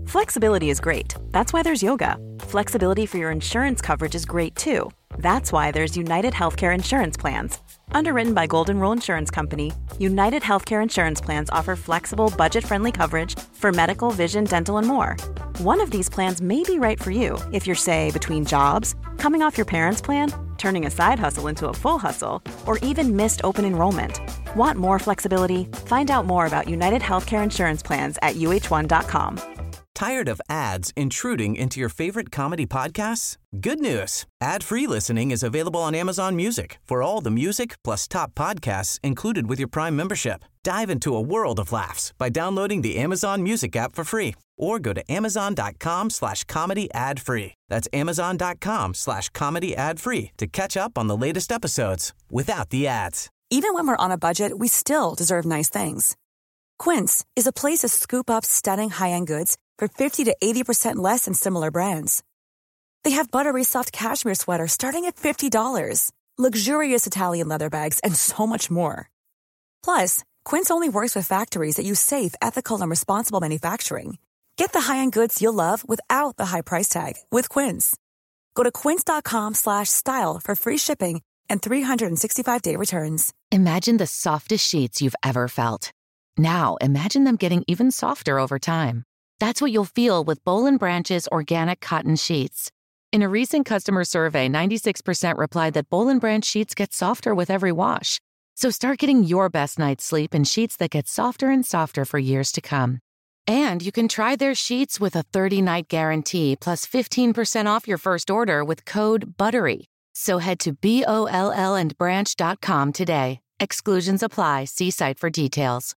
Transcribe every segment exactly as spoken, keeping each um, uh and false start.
Flexibility is great. That's why there's yoga. Flexibility for your insurance coverage is great too. That's why there's United Healthcare Insurance Plans. Underwritten by Golden Rule Insurance Company, United Healthcare Insurance Plans offer flexible, budget-friendly coverage for medical, vision, dental, and more. One of these plans may be right for you if you're, say, between jobs, coming off your parents' plan, turning a side hustle into a full hustle, or even missed open enrollment. Want more flexibility? Find out more about United Healthcare Insurance Plans at U H one dot com. Tired of ads intruding into your favorite comedy podcasts? Good news. Ad-free listening is available on Amazon Music for all the music plus top podcasts included with your Prime membership. Dive into a world of laughs by downloading the Amazon Music app for free or go to amazon.com slash comedy ad free. That's amazon.com slash comedy ad free to catch up on the latest episodes without the ads. Even when we're on a budget, we still deserve nice things. Quince is a place to scoop up stunning high-end goods for fifty to eighty percent less than similar brands. They have buttery soft cashmere sweaters starting at fifty dollars, luxurious Italian leather bags, and so much more. Plus, Quince only works with factories that use safe, ethical, and responsible manufacturing. Get the high-end goods you'll love without the high price tag with Quince. Go to quince.com slash style for free shipping and three sixty-five day returns. Imagine the softest sheets you've ever felt. Now, imagine them getting even softer over time. That's what you'll feel with Boll and Branch's organic cotton sheets. In a recent customer survey, ninety-six percent replied that Boll and Branch sheets get softer with every wash. So start getting your best night's sleep in sheets that get softer and softer for years to come. And you can try their sheets with a thirty-night guarantee plus fifteen percent off your first order with code BUTTERY. So head to B O L L and branch dot com today. Exclusions apply. See site for details.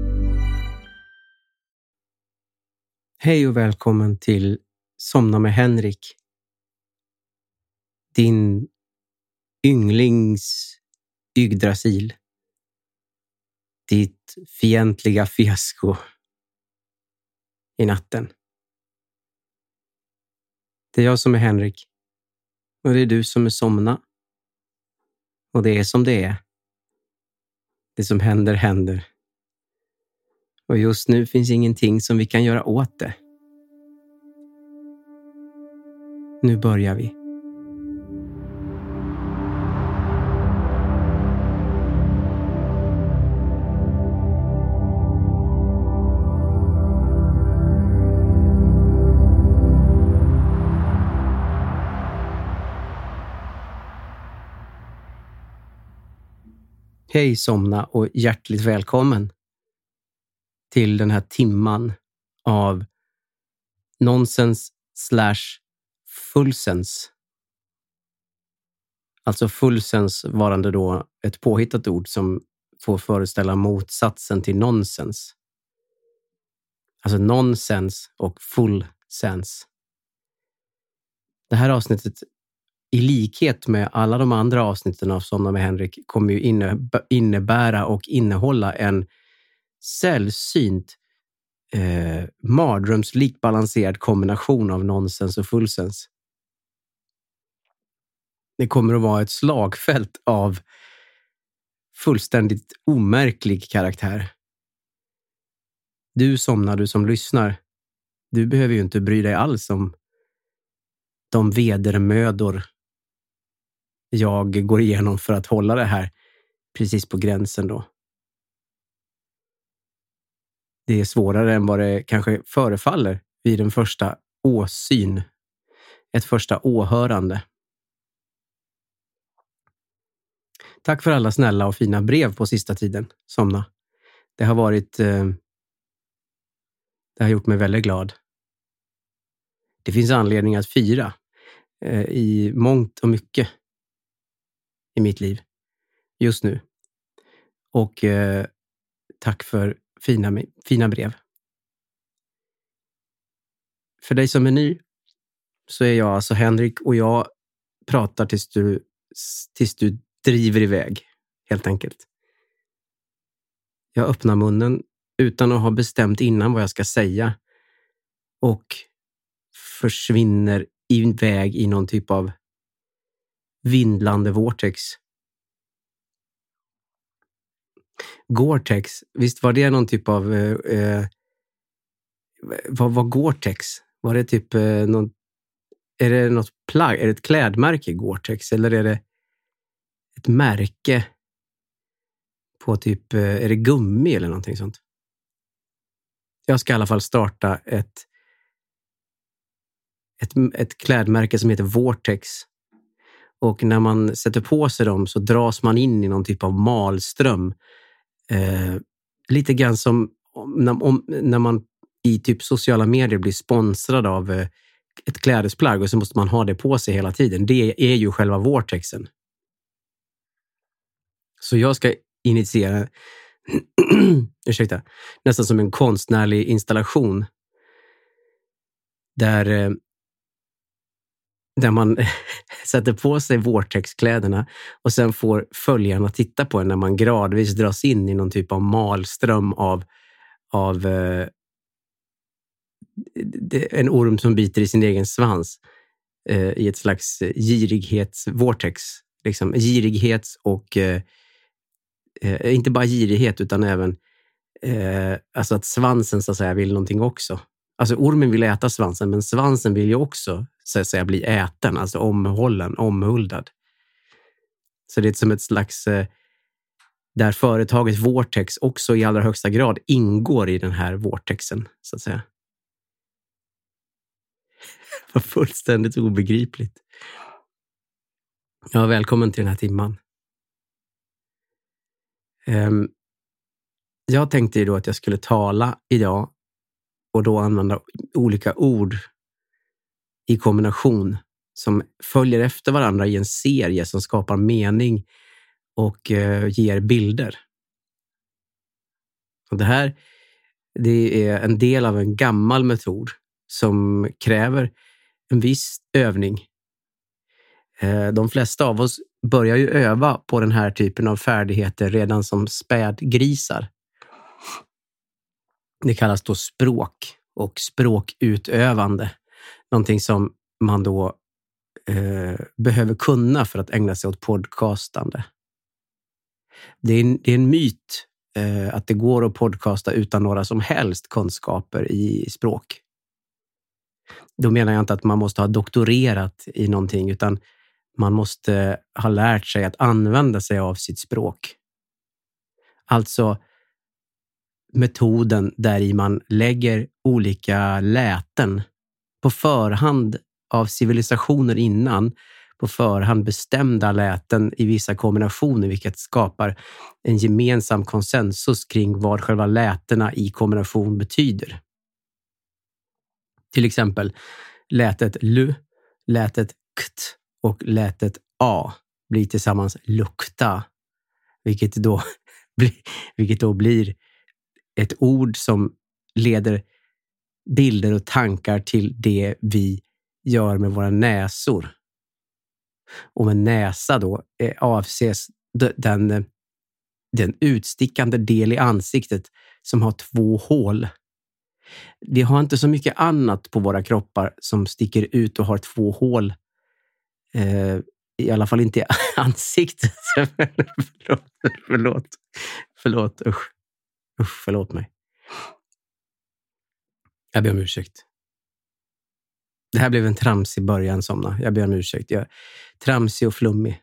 Hej och välkommen till Somna med Henrik. Din ynglings Yggdrasil. Ditt fientliga fiasko i natten. Det är jag som är Henrik. Och det är du som är Somna. Och det är som det är. Det som händer, händer. Och just nu finns ingenting som vi kan göra åt det. Nu börjar vi. Hej Somna och hjärtligt välkommen till den här timman av nonsens slash fullsens. Alltså fullsens varande då ett påhittat ord som får föreställa motsatsen till nonsens. Alltså nonsens och fullsens. Det här avsnittet, i likhet med alla de andra avsnitten av Somna med Henrik, kommer ju innebära och innehålla en sällsynt eh, mardrömslikt balanserad kombination av nonsens och fullsens. Det kommer att vara ett slagfält av fullständigt omärklig karaktär. Du Somnar, du som lyssnar, du behöver ju inte bry dig alls om de vedermödor jag går igenom för att hålla det här precis på gränsen då. Det är svårare än vad det kanske förefaller vid den första åsyn. Ett första åhörande. Tack för alla snälla och fina brev på sista tiden, Somna. Det har varit... Eh, det har gjort mig väldigt glad. Det finns anledning att fira eh, i mångt och mycket i mitt liv just nu. Och eh, tack för fina, fina brev. För dig som är ny så är jag alltså Henrik och jag pratar tills du, tills du driver iväg, helt enkelt. Jag öppnar munnen utan att ha bestämt innan vad jag ska säga och försvinner iväg i någon typ av vindlande vortex. Gore-Tex, visst var det någon typ av eh, vad var Gore-Tex? Var det typ eh, någon, är det något plagg? Är det ett klädmärke Gore-Tex? Eller är det ett märke på typ, eh, är det gummi eller någonting sånt? Jag ska i alla fall starta ett, ett, ett klädmärke som heter Vortex. Och när man sätter på sig dem så dras man in i någon typ av malström. Eh, lite grann som om, om, när man i typ sociala medier blir sponsrad av eh, ett klädesplagg och så måste man ha det på sig hela tiden. Det är ju själva Vortexen. Så jag ska initiera ursäkta, nästan som en konstnärlig installation där eh, där man sätter på sig Vortex-kläderna och sen får följarna titta på en när man gradvis dras in i någon typ av malström av, av eh, en orm som biter i sin egen svans eh, i ett slags girighets-vortex. Liksom, girighets och eh, eh, inte bara girighet utan även eh, alltså att svansen så att säga vill någonting också. Alltså ormen vill äta svansen men svansen vill ju också så att säga bli äten, alltså omhållen, omhuldad. Så det är som ett slags eh, där företaget Vortex också i allra högsta grad ingår i den här vortexen så att säga. Det var fullständigt obegripligt. Ja, välkommen till den här timman. Um, jag tänkte ju då att jag skulle tala idag och då använda olika ord i kombination som följer efter varandra i en serie som skapar mening och uh, ger bilder. Och det här det är en del av en gammal metod som kräver en viss övning. Uh, de flesta av oss börjar ju öva på den här typen av färdigheter redan som spädgrisar. Det kallas då språk och språkutövande. Någonting som man då eh, behöver kunna för att ägna sig åt podcastande. Det är en, det är en myt eh, att det går att podcasta utan några som helst kunskaper i språk. Då menar jag inte att man måste ha doktorerat i någonting utan man måste ha lärt sig att använda sig av sitt språk. Alltså metoden där i man lägger olika läten på förhand av civilisationer innan, på förhand bestämda läten i vissa kombinationer, vilket skapar en gemensam konsensus kring vad själva lätena i kombination betyder. Till exempel lätet lu, lätet kt och lätet a blir tillsammans lukta, vilket då, vilket då blir ett ord som leder bilder och tankar till det vi gör med våra näsor. Och med näsa då avses den, den utstickande del i ansiktet som har två hål. Vi har inte så mycket annat på våra kroppar som sticker ut och har två hål. Eh, I alla fall inte i ansiktet. förlåt, förlåt, förlåt, usch. Usch, förlåt mig. Jag ber om ursäkt. Det här blev en tramsig början, somna. Jag ber om ursäkt. Jag är tramsig och flummig.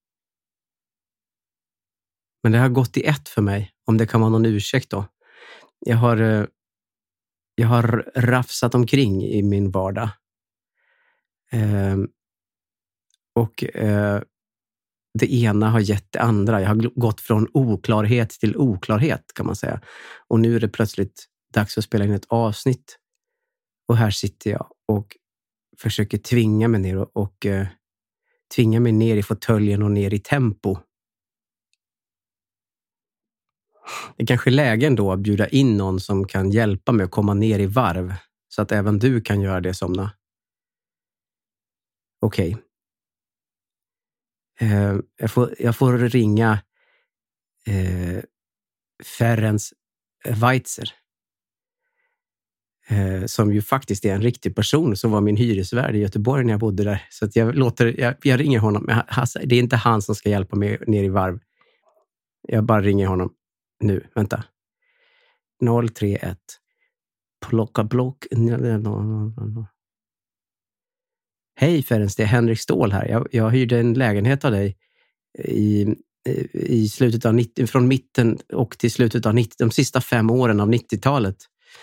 Men det har gått i ett för mig. Om det kan vara någon ursäkt då. Jag har, jag har rafsat omkring i min vardag. Eh, och eh, det ena har gett det andra. Jag har gått från oklarhet till oklarhet kan man säga. Och nu är det plötsligt dags att spela in ett avsnitt. Och här sitter jag och försöker tvinga mig ner och, och uh, tvinga mig ner i fåtöljen och ner i tempo. Det är kanske är lägen då att bjuda in någon som kan hjälpa mig att komma ner i varv. Så att även du kan göra det, somna. Okej. Okay. Uh, jag, får, jag får ringa uh, Ferenc Weitzer. Uh, som ju faktiskt är en riktig person som var min hyresvärd i Göteborg när jag bodde där. Så att jag, låter, jag, jag ringer honom. Det är inte han som ska hjälpa mig ner i varv. Jag bara ringer honom nu. Vänta. noll tre ett plocka block. Hej Ferenc, det är Henrik Ståhl här. Jag, jag hyrde en lägenhet av dig i, i slutet av nittio, från mitten och till slutet av nittio, de sista fem åren av nittiotalet.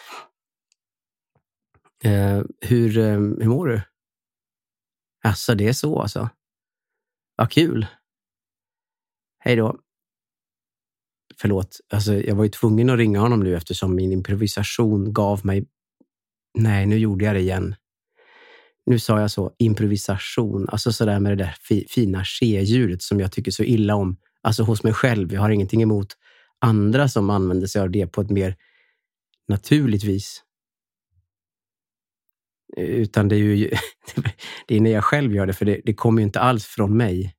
Eh, hur, eh, hur mår du? Alltså, det är så alltså. Vad kul. Hej då. Förlåt, alltså jag var ju tvungen att ringa honom nu eftersom min improvisation gav mig... Nej, nu gjorde jag det igen. Nu sa jag så, improvisation. Alltså sådär med det där fi, fina ske-ljudet som jag tycker så illa om. Alltså hos mig själv. Jag har ingenting emot andra som använder sig av det på ett mer naturligt vis. Utan det är ju det är när jag själv gör det, för det, det kommer ju inte alls från mig.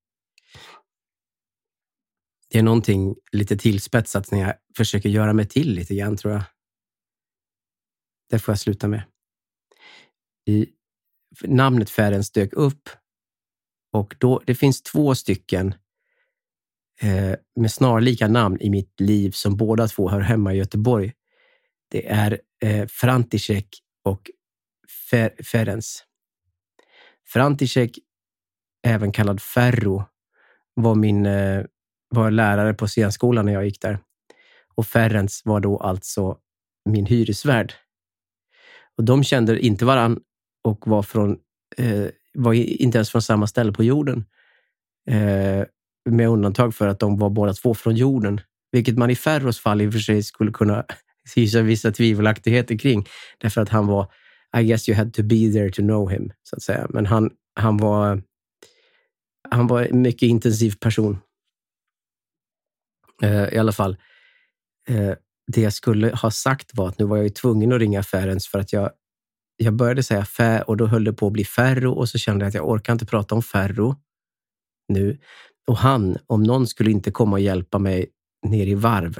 Det är någonting lite tillspetsat när jag försöker göra mig till lite grann, tror jag. Det får jag sluta med. I, namnet Ferenc dök upp och då, det finns två stycken eh, med snarlika namn i mitt liv som båda två hör hemma i Göteborg. Det är eh, František och Fer, Ferenc. František, även kallad Ferro, var min eh, var lärare på scenskolan när jag gick där. Och Ferenc var då alltså min hyresvärd. Och de kände inte varann och var från eh, var inte ens från samma ställe på jorden. Eh, med undantag för att de var båda två från jorden. Vilket man i Ferros fall i och för sig skulle kunna hysa vissa tvivelaktigheter kring. Därför att han var, I guess you had to be there to know him, så att säga. Men han, han var han var en mycket intensiv person. Eh, I alla fall. Eh, det jag skulle ha sagt var att nu var jag ju tvungen att ringa Ferenc för att jag Jag började säga fä och då höll det på att bli Ferro och så kände jag att jag orkar inte prata om Ferro nu. Och han, om någon, skulle inte komma och hjälpa mig ner i varv.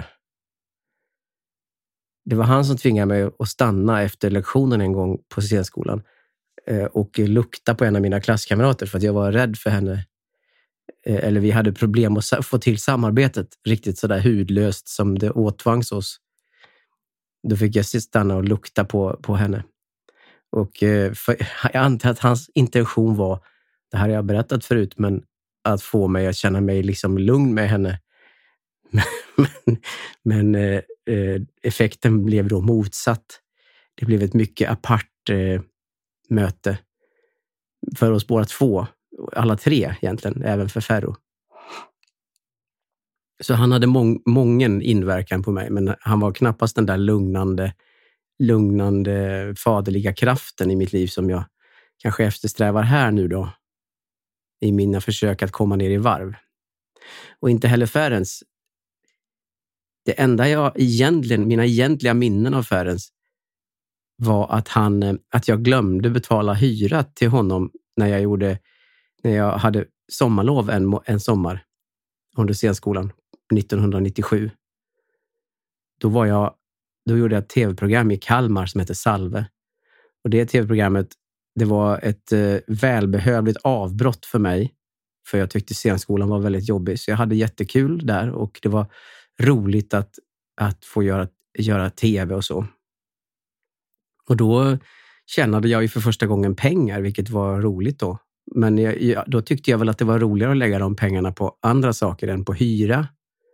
Det var han som tvingade mig att stanna efter lektionen en gång på scenskolan och lukta på en av mina klasskamrater för att jag var rädd för henne. Eller vi hade problem att få till samarbetet riktigt sådär hudlöst som det åtvangs oss. Då fick jag stanna och lukta på, på henne. Och för, jag antar att hans intention var, det här har jag berättat förut, men att få mig att känna mig liksom lugn med henne. men men eh, effekten blev då motsatt. Det blev ett mycket apart eh, möte för oss båda två. Alla tre egentligen, även för Ferro. Så han hade mång, mången inverkan på mig, men han var knappast den där lugnande lugnande faderliga kraften i mitt liv som jag kanske eftersträvar här nu då i mina försök att komma ner i varv. Och inte heller Ferenc. Det enda jag egentligen, mina egentliga minnen av Ferenc var att han, att jag glömde betala hyra till honom när jag gjorde, när jag hade sommarlov en, en sommar under scenskolan nittonhundranittiosju. Då var jag Då gjorde jag ett tv-program i Kalmar som heter Salve. Och det tv-programmet, det var ett eh, välbehövligt avbrott för mig. För jag tyckte scenskolan var väldigt jobbig. Så jag hade jättekul där och det var roligt att, att få göra, göra tv och så. Och då tjänade jag ju för första gången pengar, vilket var roligt då. Men jag, jag, då tyckte jag väl att det var roligare att lägga de pengarna på andra saker än på hyra.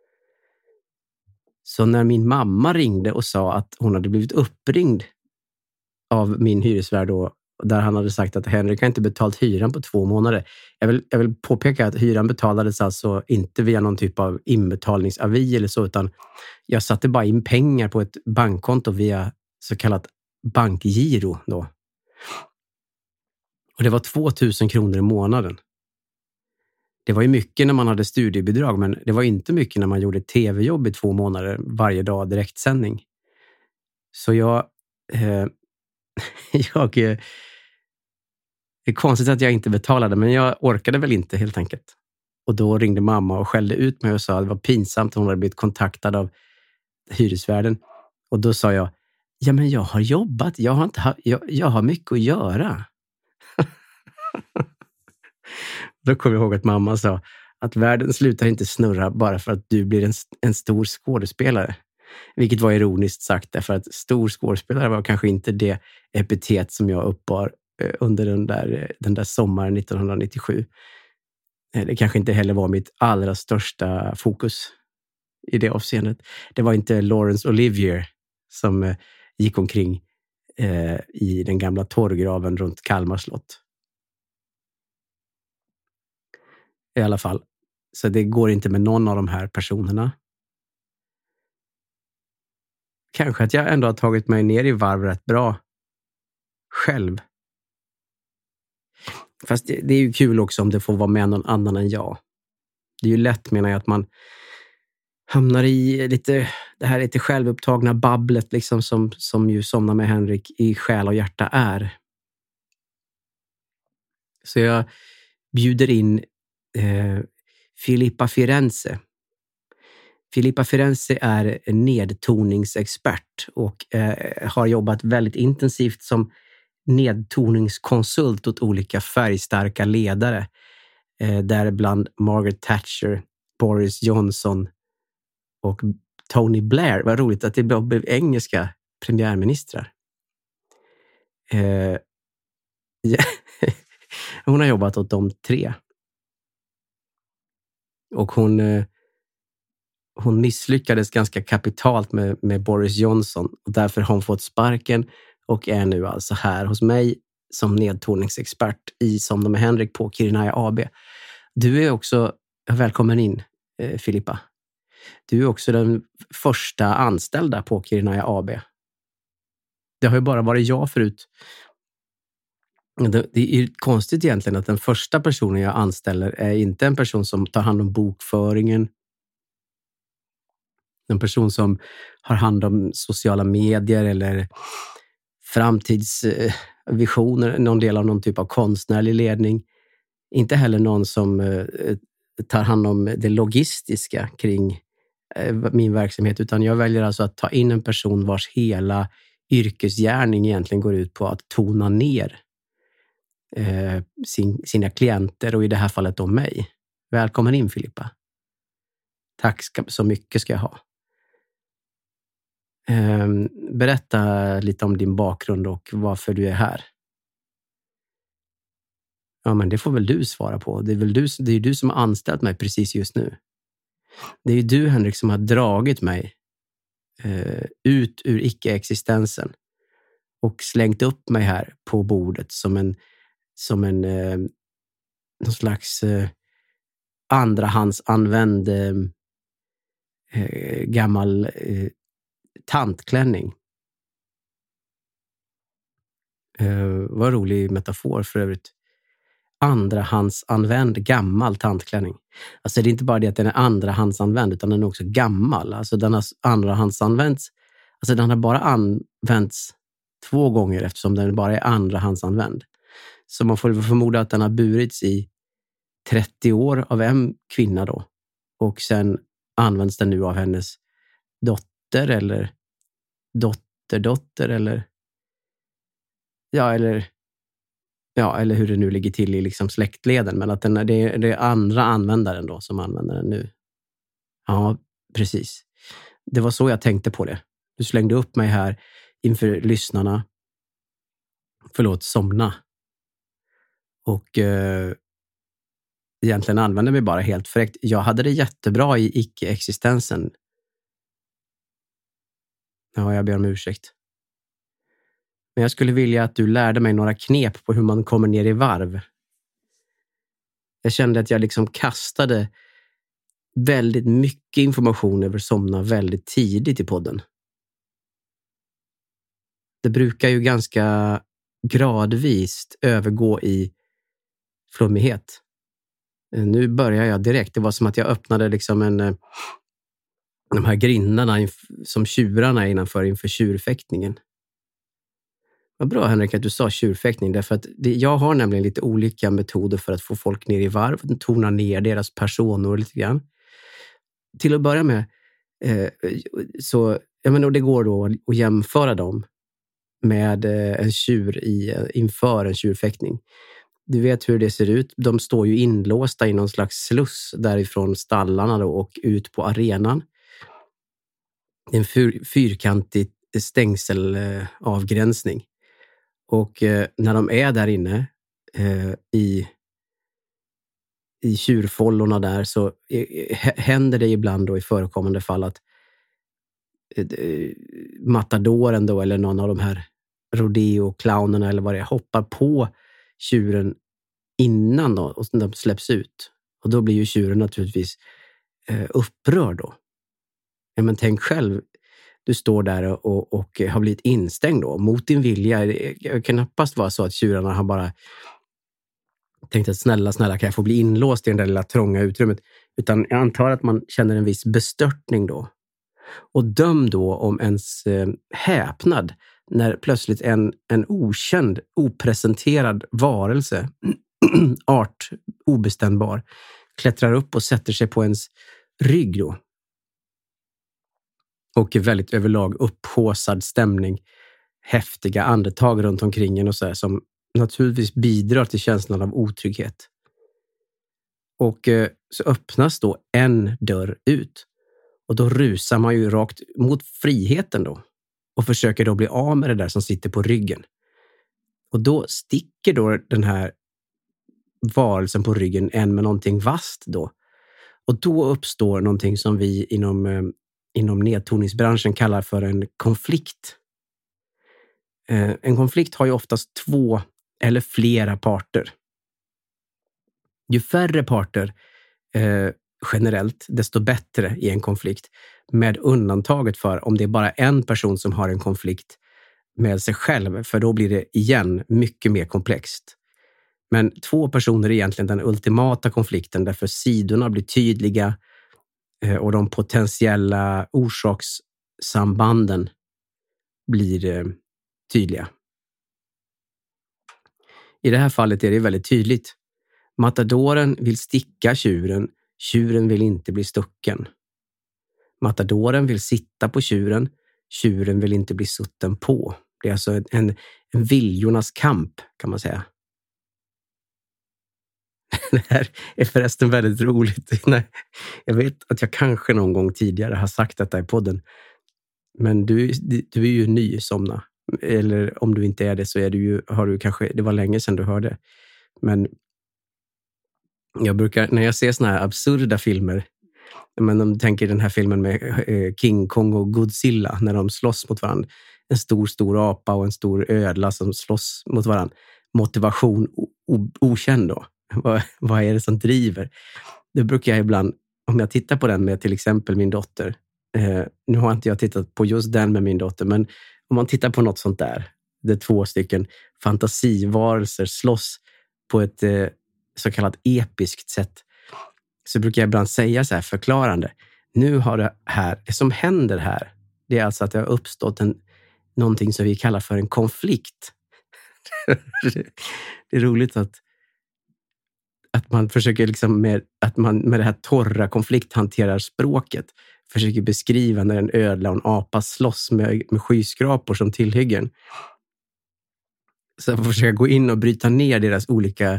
Så när min mamma ringde och sa att hon hade blivit uppringd av min hyresvärd då, där han hade sagt att Henrik har inte betalt hyran på två månader. Jag vill, jag vill påpeka att hyran betalades alltså inte via någon typ av inbetalningsavi eller så, utan jag satte bara in pengar på ett bankkonto via så kallat bankgiro då. Och det var tvåtusen kronor i månaden. Det var ju mycket när man hade studiebidrag, men det var inte mycket när man gjorde tv-jobb i två månader varje dag direktsändning. Så jag... Eh, jag eh, det är konstigt att jag inte betalade, men jag orkade väl inte helt enkelt. Och då ringde mamma och skällde ut mig och sa att det var pinsamt att hon hade blivit kontaktad av hyresvärden. Och då sa jag, ja men jag har jobbat, jag har, inte ha, jag, jag har mycket att göra. Då kom jag ihåg att mamma sa att världen slutar inte snurra bara för att du blir en, en stor skådespelare. Vilket var ironiskt sagt, därför att stor skådespelare var kanske inte det epitet som jag uppbar under den där, den där sommaren nittonhundranittiosju. Det kanske inte heller var mitt allra största fokus i det avseendet. Det var inte Laurence Olivier som gick omkring eh, i den gamla torrgraven runt Kalmar slott. I alla fall. Så det går inte med någon av de här personerna. Kanske att jag ändå har tagit mig ner i varv rätt bra själv. Fast det, det är ju kul också om det får vara med någon annan än jag. Det är ju lätt, menar jag, att man hamnar i lite, det här lite självupptagna babblet liksom som, som ju Somna med Henrik i själ och hjärta är. Så jag bjuder in eh, Filippa Firenze. Filippa Firenze är en nedtoningsexpert och eh, har jobbat väldigt intensivt som nedtoningskonsult åt olika färgstarka ledare. Eh, däribland Margaret Thatcher, Boris Johnson och Tony Blair. Vad roligt att det blev engelska premiärministrar. Eh, ja. Hon har jobbat åt de tre. Och hon, eh, hon misslyckades ganska kapitalt med, med Boris Johnson. Och därför har hon fått sparken och är nu alltså här hos mig som nedtoningsexpert i Somna med Henrik på Kirinaya A B. Du är också, välkommen in eh, Filippa. Du är också den första anställda på Kirinaya A B. Det har ju bara varit jag förut. Det, det är konstigt egentligen att den första personen jag anställer är inte en person som tar hand om bokföringen. En person som har hand om sociala medier eller framtidsvisioner, någon del av någon typ av konstnärlig ledning. Inte heller någon som eh, tar hand om det logistiska kring eh, min verksamhet, utan jag väljer alltså att ta in en person vars hela yrkesgärning egentligen går ut på att tona ner eh, sin, sina klienter och i det här fallet då mig. Välkommen in Filippa. Tack ska, så mycket ska jag ha. Eh, berätta lite om din bakgrund och varför du är här. Ja, men det får väl du svara på. Det är väl du, det är du som har anställt mig precis just nu. Det är ju du, Henrik, som har dragit mig eh, ut ur icke-existensen och slängt upp mig här på bordet som en som en eh, någon slags eh, andrahandsanvänd eh, eh, gammal eh, tantklänning. Eh, vad rolig metafor för övrigt. Andrahandsanvänd gammal tantklänning. Alltså det är inte bara det att den är andrahandsanvänd, utan den är också gammal. Alltså den har andrahandsanvänts, alltså den har bara använts två gånger eftersom den bara är andrahandsanvänd. Så man får förmoda att den har burits i trettio år av en kvinna då. Och sen används den nu av hennes dotter eller dotterdotter eller ja, eller ja, eller hur det nu ligger till i liksom släktleden. Men att den, det, är, det är andra användaren då som använder den nu. Ja, precis. Det var så jag tänkte på det. Du slängde upp mig här inför lyssnarna. Förlåt, somna. Och eh, egentligen använde mig bara helt fräckt. Jag hade det jättebra i icke-existensen. Ja, jag ber om ursäkt. Men jag skulle vilja att du lärde mig några knep på hur man kommer ner i varv. Jag kände att jag liksom kastade väldigt mycket information över Somna väldigt tidigt i podden. Det brukar ju ganska gradvis övergå i flummighet. Nu börjar jag direkt. Det var som att jag öppnade liksom en, de här grindarna som tjurarna innanför inför tjurfäktningen. Vad bra, Henrik, att du sa tjurfäktning. Därför att det, jag har nämligen lite olika metoder för att få folk ner i varv. Tona ner deras personer lite grann. Till att börja med eh, så jag menar, det går då att jämföra dem med eh, en tjur i, inför en tjurfäktning. Du vet hur det ser ut. De står ju inlåsta i någon slags sluss därifrån stallarna då och ut på arenan. en fyr, fyrkantig stängselavgränsning. Och eh, när de är där inne eh, i, i tjurfållorna där så eh, händer det ibland då i förekommande fall att eh, matadoren då eller någon av de här rodeo-clownerna eller vad det är hoppar på tjuren innan då och de släpps ut. Och då blir ju tjuren naturligtvis eh, upprörd då. Ja, men tänk själv, du står där och, och har blivit instängd då mot din vilja. Det kan knappast vara så att tjurarna har bara tänkt att snälla, snälla kan jag få bli inlåst i det där lilla trånga utrymmet. Utan jag antar att man känner en viss bestörtning då. Och döm då om ens eh, häpnad när plötsligt en, en okänd, opresenterad varelse, art obestämbar, klättrar upp och sätter sig på ens rygg då. Och väldigt överlag upphåsad stämning, häftiga andetag runt omkring en och så här, som naturligtvis bidrar till känslan av otrygghet. Och eh, så öppnas då en dörr ut. Och då rusar man ju rakt mot friheten då. Och försöker då bli av med det där som sitter på ryggen. Och då sticker då den här varelsen på ryggen en med någonting vasst då. Och då uppstår någonting som vi inom, eh, inom nedtoningsbranschen kallar för en konflikt. Eh, en konflikt har ju oftast två eller flera parter. Ju färre parter eh, generellt, desto bättre i en konflikt. Med undantaget för om det är bara en person som har en konflikt med sig själv, för då blir det igen mycket mer komplext. Men två personer är egentligen den ultimata konflikten, därför sidorna blir tydliga eh, och de potentiella orsakssambanden blir eh, tydliga. I det här fallet är det väldigt tydligt. Matadoren vill sticka tjuren, tjuren vill inte bli stucken. Matadoren vill sitta på tjuren, tjuren vill inte bli sutten på. Det är alltså en, en viljornas kamp kan man säga. Det här är förresten väldigt roligt. Jag vet att jag kanske någon gång tidigare har sagt detta i podden. Men du, du är ju ny somna. Eller om du inte är det så är du ju, har du kanske, det var länge sedan du hörde. Men jag brukar, när jag ser såna här absurda filmer, men om du tänker den här filmen med King Kong och Godzilla när de slåss mot varandra. En stor, stor apa och en stor ödla som slåss mot varandra. Motivation o- okänd då. Vad, vad är det som driver? Det brukar jag ibland, om jag tittar på den med till exempel min dotter. Eh, nu har inte jag tittat på just den med min dotter, men om man tittar på något sånt där. Det är två stycken fantasivarelser slåss på ett eh, så kallat episkt sätt. Så brukar jag ibland säga så här förklarande. Nu har det här, det som händer här, det är alltså att det har uppstått en, någonting som vi kallar för en konflikt. Det är roligt att att man försöker liksom med, att man med det här torra konflikthanterar språket. Försöker beskriva när en ödla och en apa slåss med, med skyskrapor som tillhyggen. Så man försöker gå in och bryta ner deras olika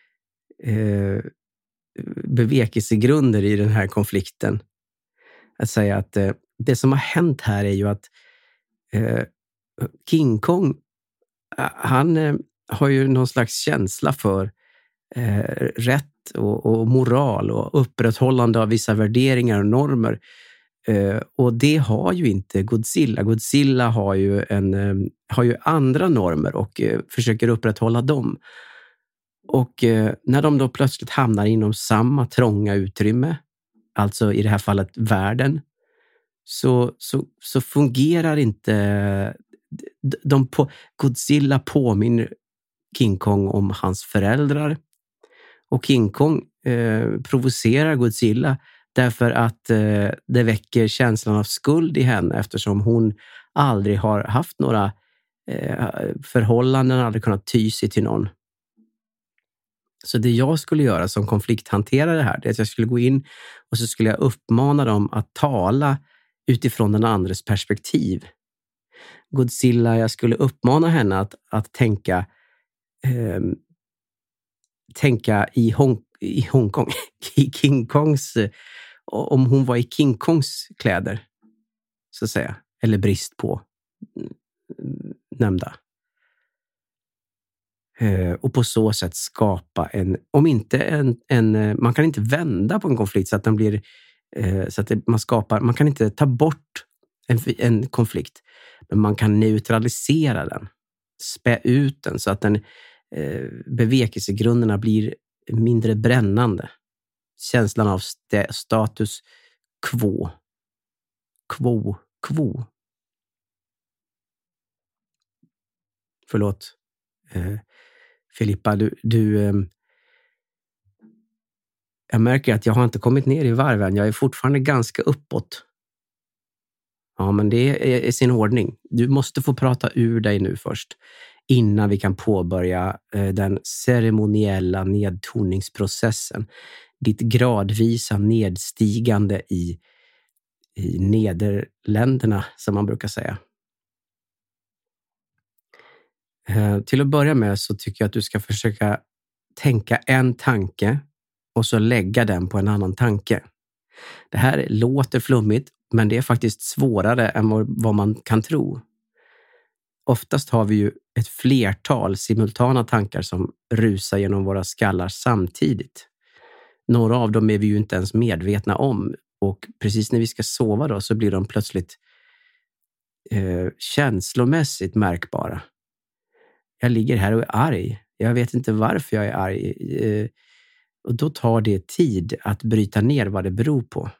eh, bevekelsegrunder i den här konflikten. Att säga att eh, det som har hänt här är ju att eh, King Kong, han eh, har ju någon slags känsla för eh, rätt och, och moral och upprätthållande av vissa värderingar och normer. Eh, och det har ju inte Godzilla. Godzilla har ju, en, eh, har ju andra normer och eh, försöker upprätthålla dem. Och eh, när de då plötsligt hamnar inom samma trånga utrymme, alltså i det här fallet världen, så, så, så fungerar inte... De på, Godzilla påminner King Kong om hans föräldrar. Och King Kong eh, provocerar Godzilla därför att eh, det väcker känslan av skuld i henne, eftersom hon aldrig har haft några eh, förhållanden, aldrig kunnat ty sig till någon. Så det jag skulle göra som konflikthanterare här, det är att jag skulle gå in och så skulle jag uppmana dem att tala utifrån den andres perspektiv. Godzilla, jag skulle uppmana henne att, att tänka eh, tänka i, Hong, i Hongkong, i King Kongs, om hon var i King Kongs kläder. så att säga. Eller brist på nämnda. Eh, och på så sätt skapa en, om inte en, en, man kan inte vända på en konflikt så att den blir, eh, så att det, man skapar, man kan inte ta bort en, en konflikt, men man kan neutralisera den, spä ut den så att den eh, bevekelsegrunderna blir mindre brännande. Känslan av st- status quo. Quo. Quo. Förlåt. Eh, Filippa, du... du eh, jag märker att jag har inte kommit ner i varven. Jag är fortfarande ganska uppåt. Ja, men det är i sin ordning. Du måste få prata ur dig nu först. Innan vi kan påbörja eh, den ceremoniella nedtoningsprocessen. Ditt gradvisa nedstigande i, i nederländerna, som man brukar säga. Eh, till att börja med så tycker jag att du ska försöka tänka en tanke och så lägga den på en annan tanke. Det här låter flummigt, men det är faktiskt svårare än vad man kan tro. Oftast har vi ju ett flertal simultana tankar som rusar genom våra skallar samtidigt. Några av dem är vi ju inte ens medvetna om, och precis när vi ska sova då så blir de plötsligt eh, känslomässigt märkbara. Jag ligger här och är arg. Jag vet inte varför jag är arg. Eh, och då tar det tid att bryta ner vad det beror på.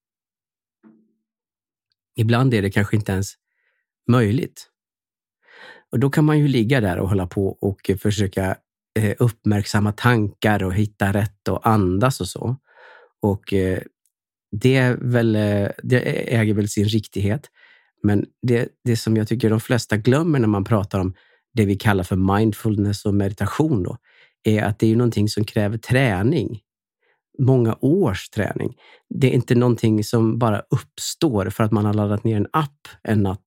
Ibland är det kanske inte ens möjligt. Och då kan man ju ligga där och hålla på och försöka eh, uppmärksamma tankar och hitta rätt och andas och så. Och eh, det, är väl, det äger väl sin riktighet. Men det, det som jag tycker de flesta glömmer när man pratar om det vi kallar för mindfulness och meditation då, är att det är någonting som kräver träning. Många års träning. Det är inte någonting som bara uppstår för att man har laddat ner en app en natt.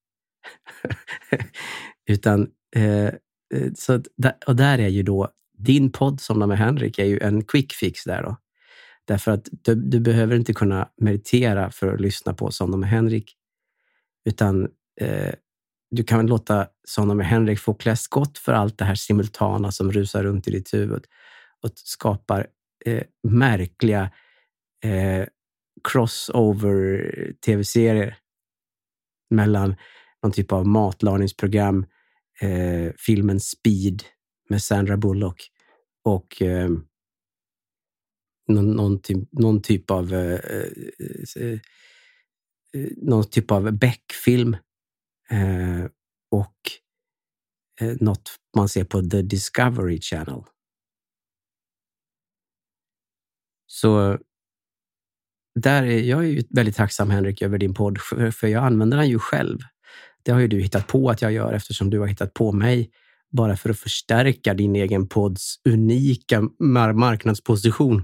Utan, eh, så, och där är ju då din podd som med Henrik är ju en quick fix där då. Därför att du, du behöver inte kunna meditera för att lyssna på Somna med Henrik. Utan eh, du kan låta Somna med Henrik få klä skott för allt det här simultana som rusar runt i ditt huvud. Och skapar eh, märkliga eh, crossover-tv-serier mellan någon typ av matlagningsprogram, eh, filmen Speed med Sandra Bullock och eh, någon, någon, typ, någon typ av eh, eh, någon typ av Beck-film eh, och eh, något man ser på The Discovery Channel. Så där är jag är ju väldigt tacksam, Henrik, över din podd, för, för jag använder den ju själv. Det har ju du hittat på att jag gör, eftersom du har hittat på mig bara för att förstärka din egen podds unika mar- marknadsposition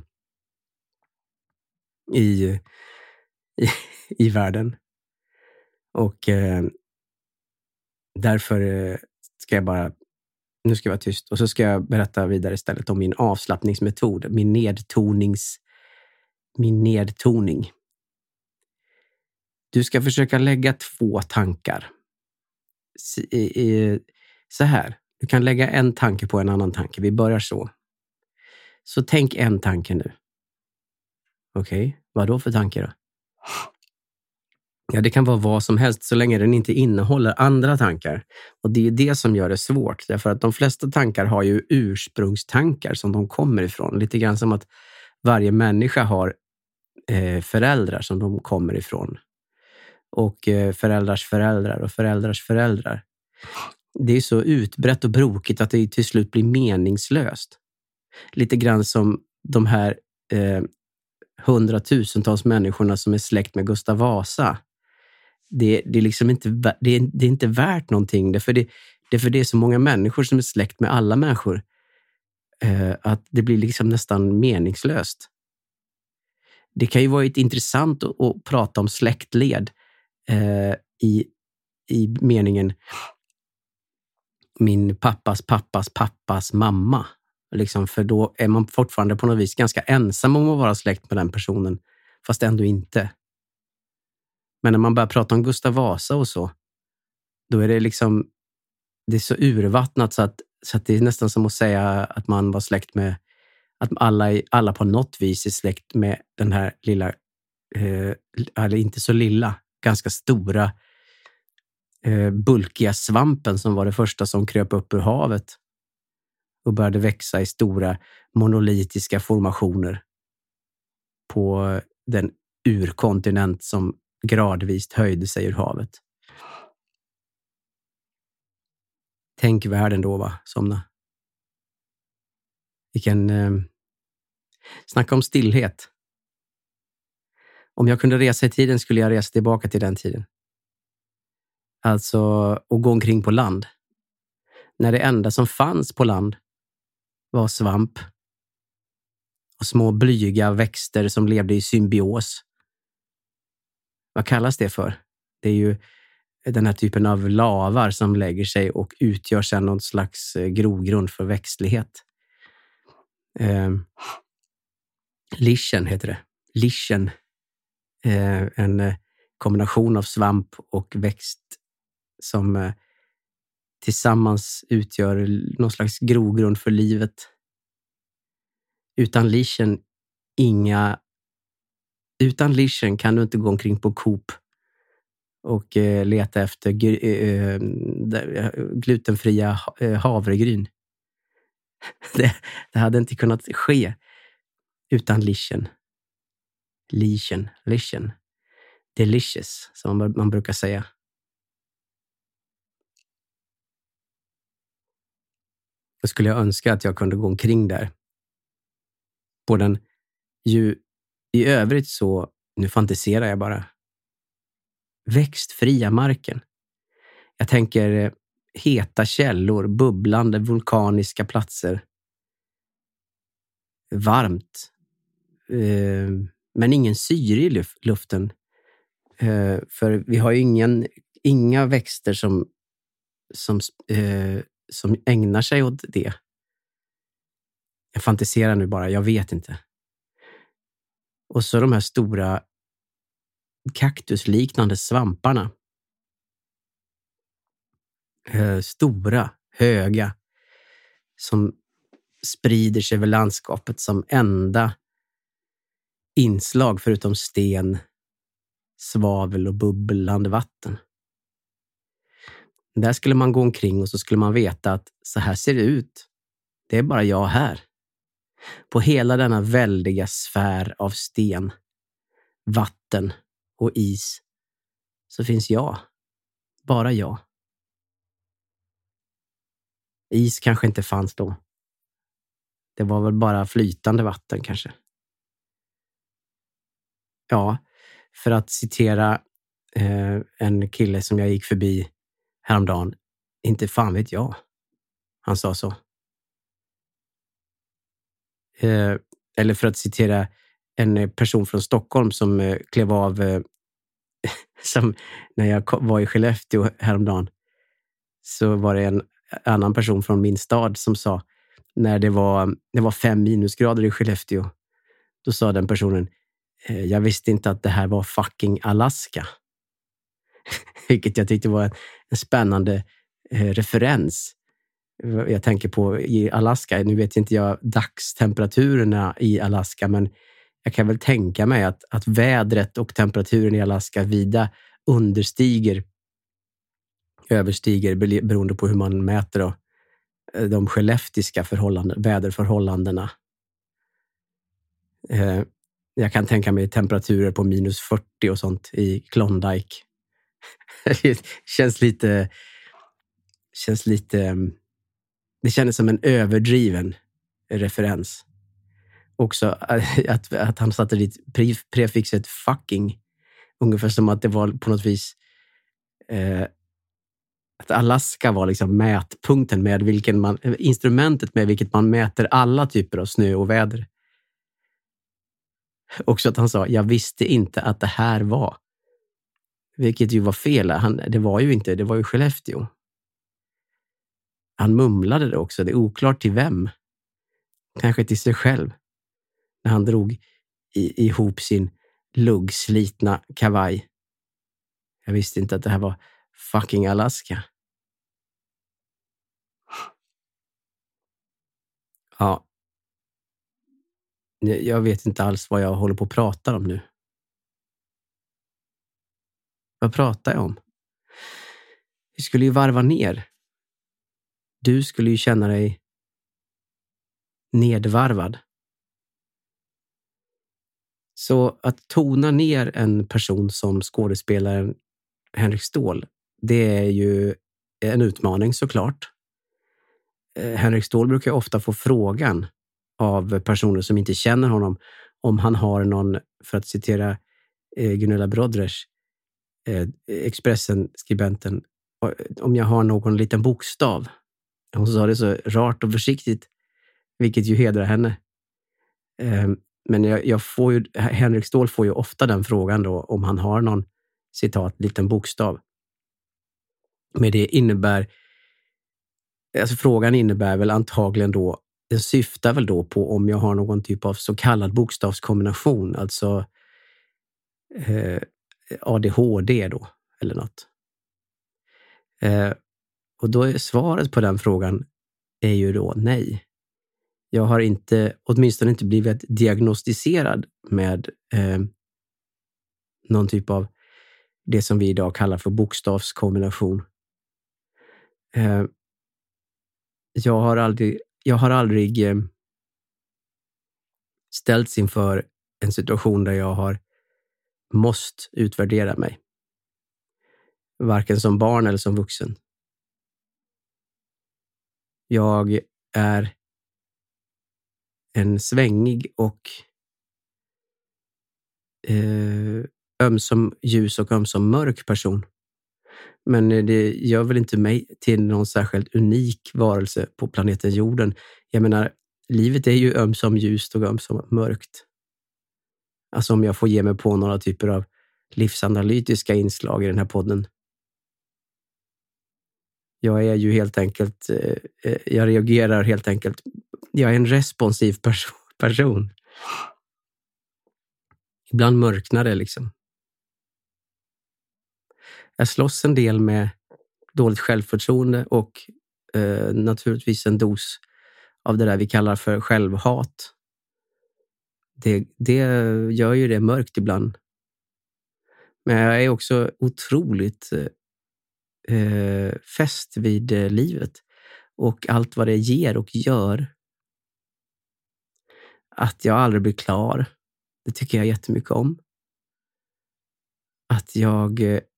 i, i, i världen. Och eh, därför eh, ska jag bara, nu ska jag vara tyst och så ska jag berätta vidare istället om min avslappningsmetod, min nedtonings, min nedtoning. Du ska försöka lägga två tankar. Så här, du kan lägga en tanke på en annan tanke. Vi börjar så. Så tänk en tanke nu. Okej, okay. Vad då för tanke då? Ja, det kan vara vad som helst så länge den inte innehåller andra tankar. Och det är det som gör det svårt. Därför att de flesta tankar har ju ursprungstankar som de kommer ifrån. Lite grann som att varje människa har eh, föräldrar som de kommer ifrån. Och eh, föräldrars föräldrar och föräldrars föräldrar. Det är så utbrett och brokigt att det till slut blir meningslöst. Lite grann som de här eh, hundratusentals människorna som är släkt med Gustav Vasa. Det, det, är liksom inte, det, är, det är inte värt någonting. Därför det, därför det är så många människor som är släkt med alla människor. Eh, att det blir liksom nästan meningslöst. Det kan ju vara ett intressant att, att prata om släktled. Eh, i, i meningen min pappas pappas pappas mamma. Liksom, för då är man fortfarande på något vis ganska ensam om att vara släkt med den personen. Fast ändå inte. Men när man börjar prata om Gustav Vasa och så, då är det liksom, det är så urvattnat så att, så att det är nästan som att säga att man var släkt med, att alla, alla på något vis är släkt med den här lilla, eh, eller inte så lilla, ganska stora eh, bulkiga svampen som var det första som kröp upp ur havet och började växa i stora monolitiska formationer på den urkontinent som gradvis höjde sig ur havet. Tänk världen då, va? Somna. Vilken... Eh, snacka om stillhet. Om jag kunde resa i tiden skulle jag resa tillbaka till den tiden. Alltså, och gå omkring på land. När det enda som fanns på land var svamp och små blyga växter som levde i symbios. Vad kallas det för? Det är ju den här typen av lavar som lägger sig och utgör sedan någon slags grogrund för växtlighet. Eh, lichen heter det. Lichen. Eh, en kombination av svamp och växt som eh, tillsammans utgör någon slags grogrund för livet. Utan lichen, inga... Utan lichen kan du inte gå omkring på Coop och eh, leta efter gr- eh, glutenfria eh, havregryn. Det, det hade inte kunnat ske utan lichen. Lichen, lichen. Delicious, som man, man brukar säga. Då skulle jag önska att jag kunde gå omkring där. På den ju i övrigt så, nu fantiserar jag bara, växtfria marken. Jag tänker eh, heta källor, bubblande vulkaniska platser. Varmt. Eh, men ingen syre i luf- luften. Eh, för vi har ju ingen, inga växter som, som, eh, som ägnar sig åt det. Jag fantiserar nu bara, jag vet inte. Och så de här stora kaktusliknande svamparna. Eh, stora, höga, som sprider sig över landskapet som enda inslag förutom sten, svavel och bubblande vatten. Där skulle man gå omkring och så skulle man veta att så här ser det ut. Det är bara jag här. På hela denna väldiga sfär av sten, vatten och is så finns jag. Bara jag. Is kanske inte fanns då. Det var väl bara flytande vatten kanske. Ja, för att citera eh, en kille som jag gick förbi häromdagen. Inte fan vet jag. Han sa så. Eh, eller för att citera en person från Stockholm som eh, klev av eh, som när jag var i Skellefteå häromdagen. Så var det en annan person från min stad som sa när det var, det var fem minusgrader i Skellefteå. Då sa den personen, eh, jag visste inte att det här var fucking Alaska. Vilket jag tyckte var en, en spännande eh, referens. Jag tänker på i Alaska, nu vet inte jag dagstemperaturerna i Alaska, men jag kan väl tänka mig att, att vädret och temperaturen i Alaska vida understiger, överstiger beroende på hur man mäter då, de skelleftiska förhållanden, väderförhållandena. Eh, jag kan tänka mig temperaturer på minus fyrtio och sånt i Klondike. Det känns lite, känns lite, det kändes som en överdriven referens. Också att, att han satte dit prefixet fucking, ungefär som att det var på något vis eh, att Alaska var liksom mätpunkten med vilken man, instrumentet med vilket man mäter alla typer av snö och väder. Också att han sa, jag visste inte att det här var. Vilket ju var fel. Han, det var ju inte, det var ju Skellefteå. Han mumlade det också, det är oklart till vem. Kanske till sig själv. När han drog i, ihop sin luggslitna kavaj Jag visste inte att det här var fucking Alaska. Ja. Jag vet inte alls vad jag håller på att prata om nu. Vad pratar jag om? Vi skulle ju varva ner. Du skulle ju känna dig nedvarvad. Så att tona ner en person som skådespelaren Henrik Ståhl, det är ju en utmaning såklart. Henrik Ståhl brukar ofta få frågan av personer som inte känner honom om han har någon, för att citera Gunilla Brodres, Expressen-skribenten, om jag har någon liten bokstav. Hon sa det så rart och försiktigt, vilket ju hedrar henne. Men jag, jag får ju, Henrik Ståhl får ju ofta den frågan då, om han har någon, citat, liten bokstav. Men det innebär, alltså frågan innebär väl antagligen då, den syftar väl då på om jag har någon typ av så kallad bokstavskombination, alltså eh, A D H D då, eller något. Eh, och då är svaret på den frågan är ju då nej. Jag har inte, åtminstone inte blivit diagnostiserad med eh, någon typ av det som vi idag kallar för bokstavskombination. Eh, jag har aldrig, jag har aldrig eh, ställts inför en situation där jag har måste utvärdera mig. Varken som barn eller som vuxen. Jag är en svängig och eh, ömsom ljus och ömsom mörk person. Men det gör väl inte mig till någon särskilt unik varelse på planeten jorden. Jag menar, livet är ju ömsom ljust och ömsom mörkt. Alltså om jag får ge mig på några typer av livsanalytiska inslag i den här podden. Jag är ju helt enkelt, eh, jag reagerar helt enkelt, jag är en responsiv perso- person. Ibland mörknar det liksom. Jag slåss en del med dåligt självförtroende och eh, naturligtvis en dos av det där vi kallar för självhat. Det, det gör ju det mörkt ibland. Men jag är också otroligt eh, fäst vid eh, livet och allt vad det ger och gör. Att jag aldrig blir klar, det tycker jag jättemycket om. Att jag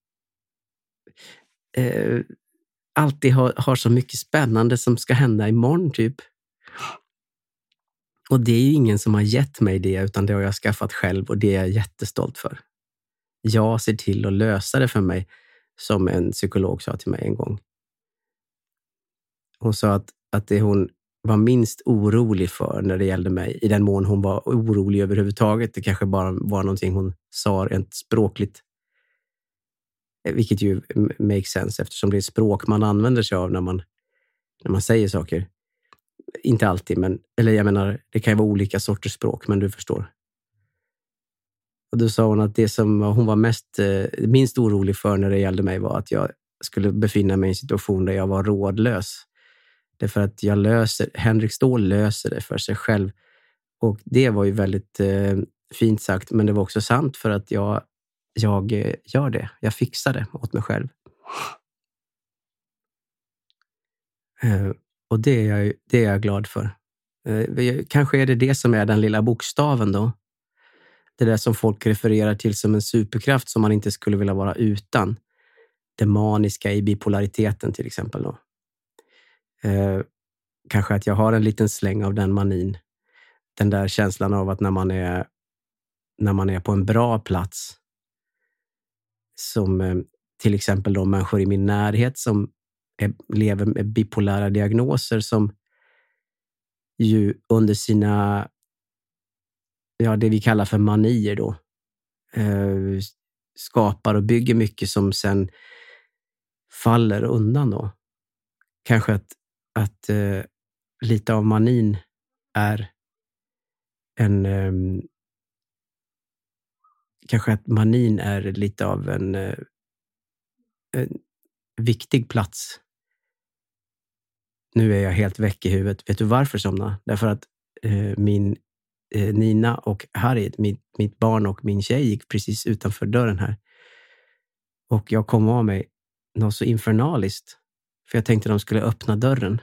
eh, alltid har, har så mycket spännande som ska hända imorgon typ. Och det är ju ingen som har gett mig det, utan det har jag skaffat själv och det är jag jättestolt för. Jag ser till att lösa det för mig, som en psykolog sa till mig en gång. Hon sa att, att det hon var minst orolig för när det gällde mig, i den mån hon var orolig överhuvudtaget, det kanske bara var någonting hon sa rent språkligt, vilket ju makes sense eftersom det är språk man använder sig av när man, när man säger saker. Inte alltid, men, eller jag menar, det kan ju vara olika sorters språk, men du förstår. Och då sa hon att det som hon var mest, minst orolig för när det gällde mig var att jag skulle befinna mig i en situation där jag var rådlös. Därför att jag löser, Henrik Ståhl löser det för sig själv. Och det var ju väldigt eh, fint sagt, men det var också sant för att jag, jag eh, gör det. Jag fixar det åt mig själv. Eh, och det är, jag, det är jag glad för. Eh, kanske är det det som är den lilla bokstaven då. Det där som folk refererar till som en superkraft som man inte skulle vilja vara utan. Det maniska i bipolariteten till exempel då. Eh, kanske att jag har en liten släng av den manin. Den där känslan av att när man är, när man är på en bra plats, som eh, till exempel de människor i min närhet som är, lever med bipolära diagnoser, som ju under sina, ja, det vi kallar för manier då, eh, skapar och bygger mycket som sen faller undan då. Kanske att, att eh, lite av manin är en eh, kanske att manin är lite av en eh, en viktig plats. Nu är jag helt väck i huvudet. Vet du varför somna? Därför att eh, min eh, Nina och Harriet, mitt, mitt barn och min tjej gick precis utanför dörren här. Och jag kom av mig något så infernaliskt. För jag tänkte att de skulle öppna dörren.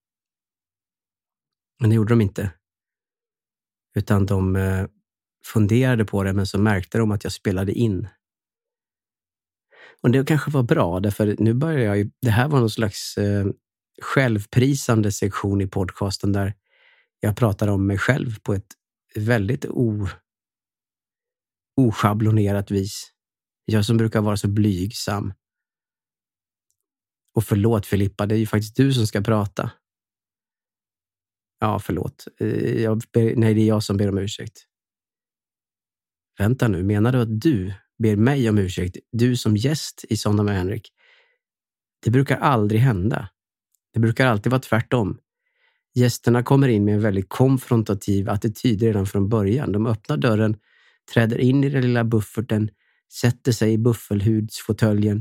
Men det gjorde de inte. Utan de eh, funderade på det, men så märkte de att jag spelade in. Och det kanske var bra, därför nu börjar jag ju, det här var någon slags eh, självprisande sektion i podcasten där jag pratar om mig själv på ett väldigt o, oschablonerat vis. Jag som brukar vara så blygsam. Och förlåt Filippa, det är ju faktiskt du som ska prata. Ja, förlåt. Jag ber, nej, det är jag som ber om ursäkt. Vänta nu, menar du att du ber mig om ursäkt? Du som gäst i Somna med Henrik. Det brukar aldrig hända. Det brukar alltid vara tvärtom. Gästerna kommer in med en väldigt konfrontativ attityd redan från början. De öppnar dörren, träder in i den lilla bufferten, sätter sig i buffelhudsfåtöljen.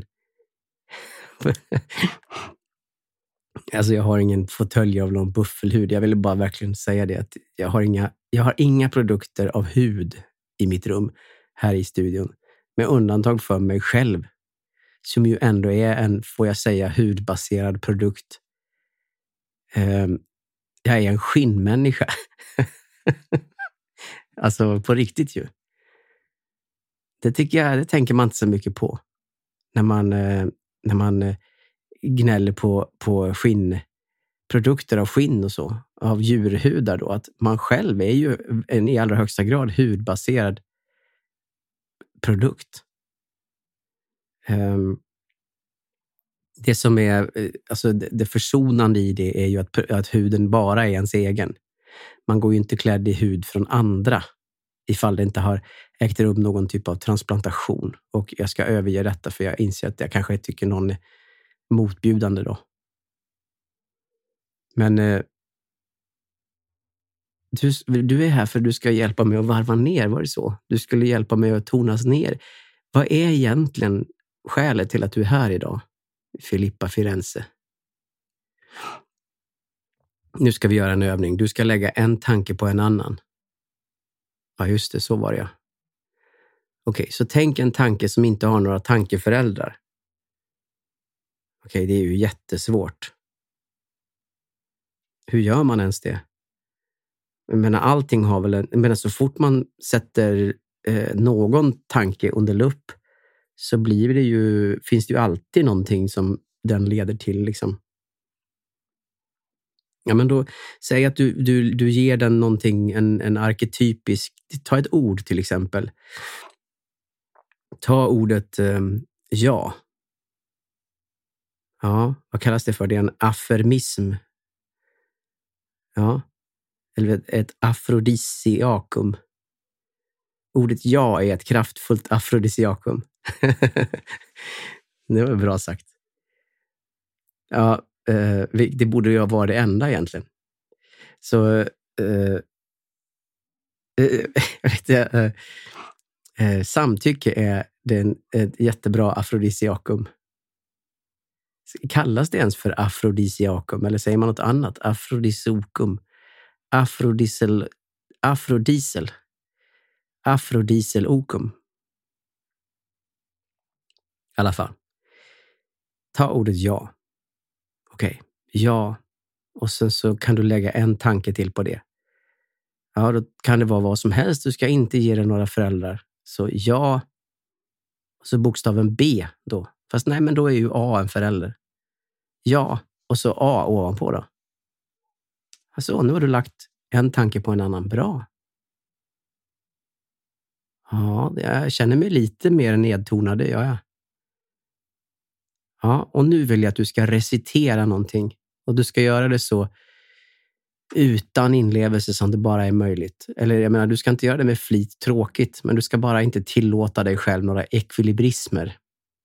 Alltså jag har ingen fåtölj av någon buffelhud. Jag ville bara verkligen säga det. Att jag, har inga, jag har inga produkter av hud i mitt rum här i studion. Med undantag för mig själv. Som ju ändå är en, får jag säga, hudbaserad produkt. Um, jag är en skinnmänniska. Alltså på riktigt ju. Det tycker jag, det tänker man inte så mycket på. När man, uh, när man uh, gnäller på, på skinn, produkter av skinn och så. Av djurhudar då. Att man själv är ju en i allra högsta grad hudbaserad produkt. Um, det som är, alltså det, det försonande i det är ju att, att huden bara är ens egen. Man går ju inte klädd i hud från andra ifall det inte har ägt rum någon typ av transplantation. Och jag ska överge detta för jag inser att jag kanske tycker någon är motbjudande då. Men eh, du, du är här för du ska hjälpa mig att varva ner, var det så? Du skulle hjälpa mig att tonas ner. Vad är egentligen skälet till att du är här idag, Filippa Firenze? Nu ska vi göra en övning. Du ska lägga en tanke på en annan. Ja, just det, så var det. Okej, så tänk en tanke som inte har några tankeföräldrar. Okej, det är ju jättesvårt. Hur gör man ens det? Jag menar, allting har väl en... Jag menar, så fort man sätter eh, någon tanke under lupp så blir det ju... Finns det ju alltid någonting som den leder till, liksom. Ja, men då... Säg att du, du, du ger den någonting, en, en arketypisk... Ta ett ord till exempel. Ta ordet eh, ja. Ja, vad kallas det för? Det är en affirmism. Ja, eller ett afrodisiakum. Ordet ja är ett kraftfullt afrodisiakum. Det var bra sagt. Ja, det borde ju vara det enda egentligen. Så äh, äh, äh, samtycke är den, ett jättebra afrodisiakum. Kallas det ens för afrodisiakum eller säger man något annat? Afrodisiakum. Afrodiesel. Afrodiesel. Afrodieselokum. I alla fall. Ta ordet ja. Okej. Okay. Ja. Och sen så kan du lägga en tanke till på det. Ja, då kan det vara vad som helst. Du ska inte ge dig några föräldrar. Så ja. Och så bokstaven B då. Fast nej, men då är ju A en förälder. Ja. Och så A ovanpå då. Alltså, nu har du lagt en tanke på en annan. Bra. Ja, jag känner mig lite mer nedtonad, det gör jag. Ja, och nu vill jag att du ska recitera någonting. Och du ska göra det så utan inlevelse som det bara är möjligt. Eller jag menar, du ska inte göra det med flit tråkigt, men du ska bara inte tillåta dig själv några ekvilibrismer.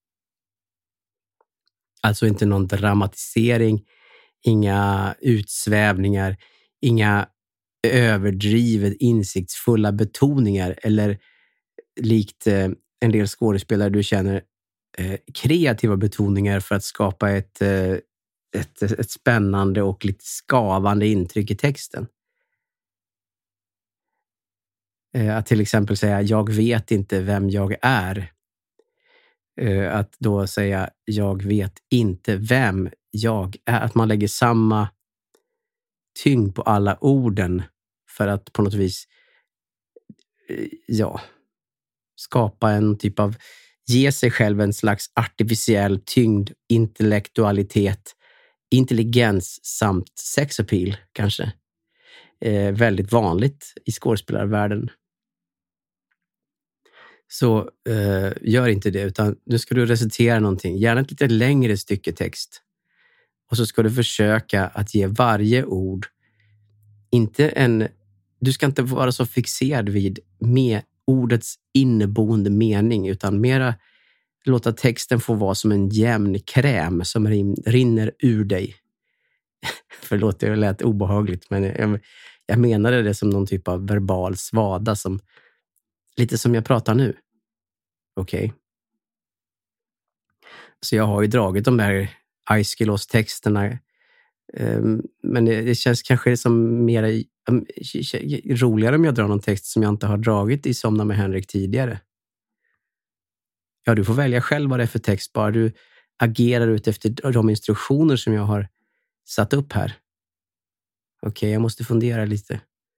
Alltså inte någon dramatisering, inga utsvävningar, inga överdrivet insiktsfulla betoningar eller likt en del skådespelare du känner eh, kreativa betoningar för att skapa ett, eh, ett, ett spännande och lite skavande intryck i texten. Eh, att till exempel säga jag vet inte vem jag är. Eh, att då säga jag vet inte vem jag är. Att man lägger samma tyngd på alla orden för att på något vis eh, ja, skapa en typ av, ge sig själv en slags artificiell tyngd, intellektualitet, intelligens samt sexappeal kanske. Eh, väldigt vanligt i skådespelarvärlden. Så eh, gör inte det, utan nu ska du recitera någonting, gärna ett lite längre stycke text. Och så ska du försöka att ge varje ord, inte en, du ska inte vara så fixerad vid med ordets inneboende mening, utan mera låta texten få vara som en jämn kräm som rinner ur dig. Förlåt, det lät obehagligt, men jag, jag menade det som någon typ av verbal svada, som lite som jag pratar nu. Okej. Okay. Så jag har ju dragit de där Aiskylos-texterna, men det känns kanske som mer roligare om jag drar någon text som jag inte har dragit i Somna med Henrik tidigare. Ja, du får välja själv vad det är för text, bara du agerar ut efter de instruktioner som jag har satt upp här. Okej, okay, jag måste fundera lite.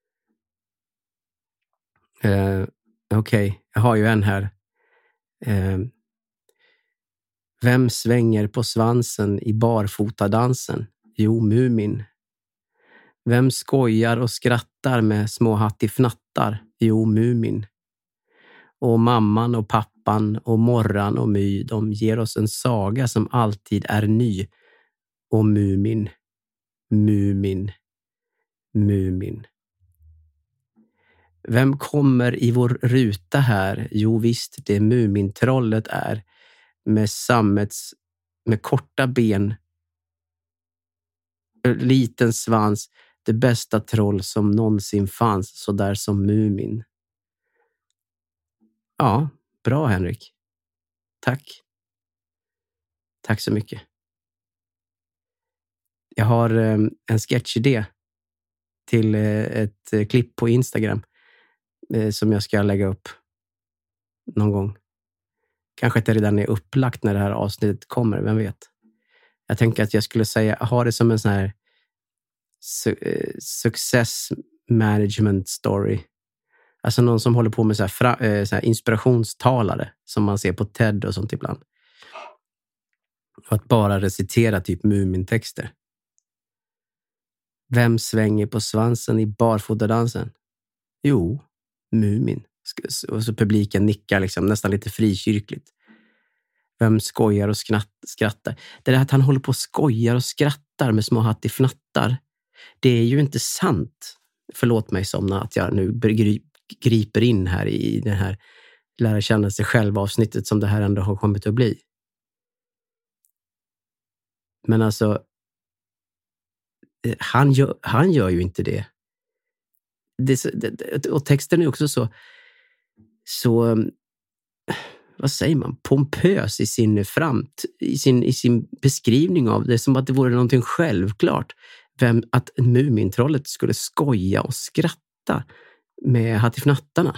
Uh, Okej, okay, jag har ju en här. Uh, Vem svänger på svansen i barfotadansen? Jo, Mumin. Vem skojar och skrattar med små hattifnattar? Jo, Mumin. Och mamman och pappan och morran och My, de ger oss en saga som alltid är ny. Och Mumin, Mumin, Mumin. Vem kommer i vår ruta här? Jo visst, det Mumintrollet är. Med sammets, med korta ben, liten svans, det bästa troll som någonsin fanns, så där som Mumin. Ja, bra Henrik. Tack. Tack så mycket. Jag har eh, en sketchidé till eh, ett eh, klipp på Instagram eh, som jag ska lägga upp någon gång. Kanske inte redan är upplagt när det här avsnittet kommer, vem vet. Jag tänker att jag skulle säga, ha det som en sån här su- success management story. Alltså någon som håller på med så här, fra- eh, så här inspirationstalare som man ser på TED och sånt ibland. Och att bara recitera typ Mumintexter. Vem svänger på svansen i barfotadansen? Jo, Mumin. Och så publiken nickar liksom, nästan lite frikyrkligt. Vem skojar och skrattar? Det där att han håller på och skojar och skrattar med små hattifnattar, det är ju inte sant. Förlåt mig Somna att jag nu griper in här i den här lära känna sig själv avsnittet som det här ändå har kommit att bli. Men alltså han gör, han gör ju inte det. det, det och texten är också så så vad säger man, pompös i sin framt i sin i sin beskrivning av det, som att det vore någonting självklart vem att Mumintrollet skulle skoja och skratta med hattifnattarna.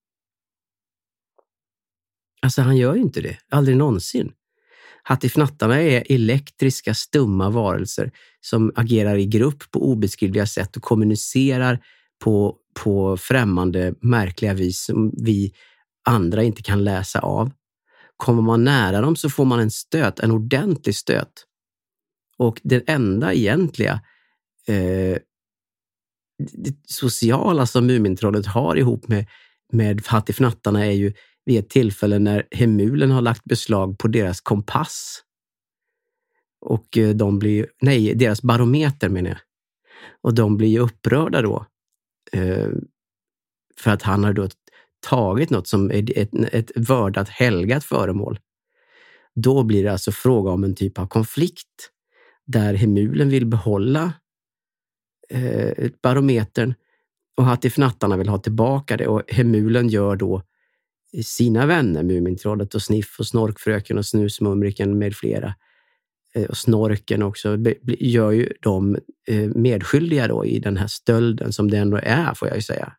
Alltså han gör ju inte det, aldrig någonsin. Hattifnattarna är elektriska, stumma varelser som agerar i grupp på obeskrivliga sätt och kommunicerar på, på främmande, märkliga vis som vi andra inte kan läsa av. Kommer man nära dem så får man en stöt, en ordentlig stöt. Och det enda egentliga eh, det sociala som Mumintrollet har ihop med, med hattifnattarna är ju vid ett tillfälle när Hemulen har lagt beslag på deras kompass. Och de blir, nej, deras barometer menar jag. Och de blir ju upprörda då. Eh, för att han har då tagit något som är ett, ett vördat, helgat föremål. Då blir det alltså fråga om en typ av konflikt. Där Hemulen vill behålla eh, barometern. Och hattifnattarna vill ha tillbaka det. Och Hemulen gör då sina vänner, Mumintrollet och Sniff och Snorkfröken och Snusmumriken med flera. Och Snorken också, gör ju de medskyldiga då i den här stölden som det ändå är, får jag ju säga.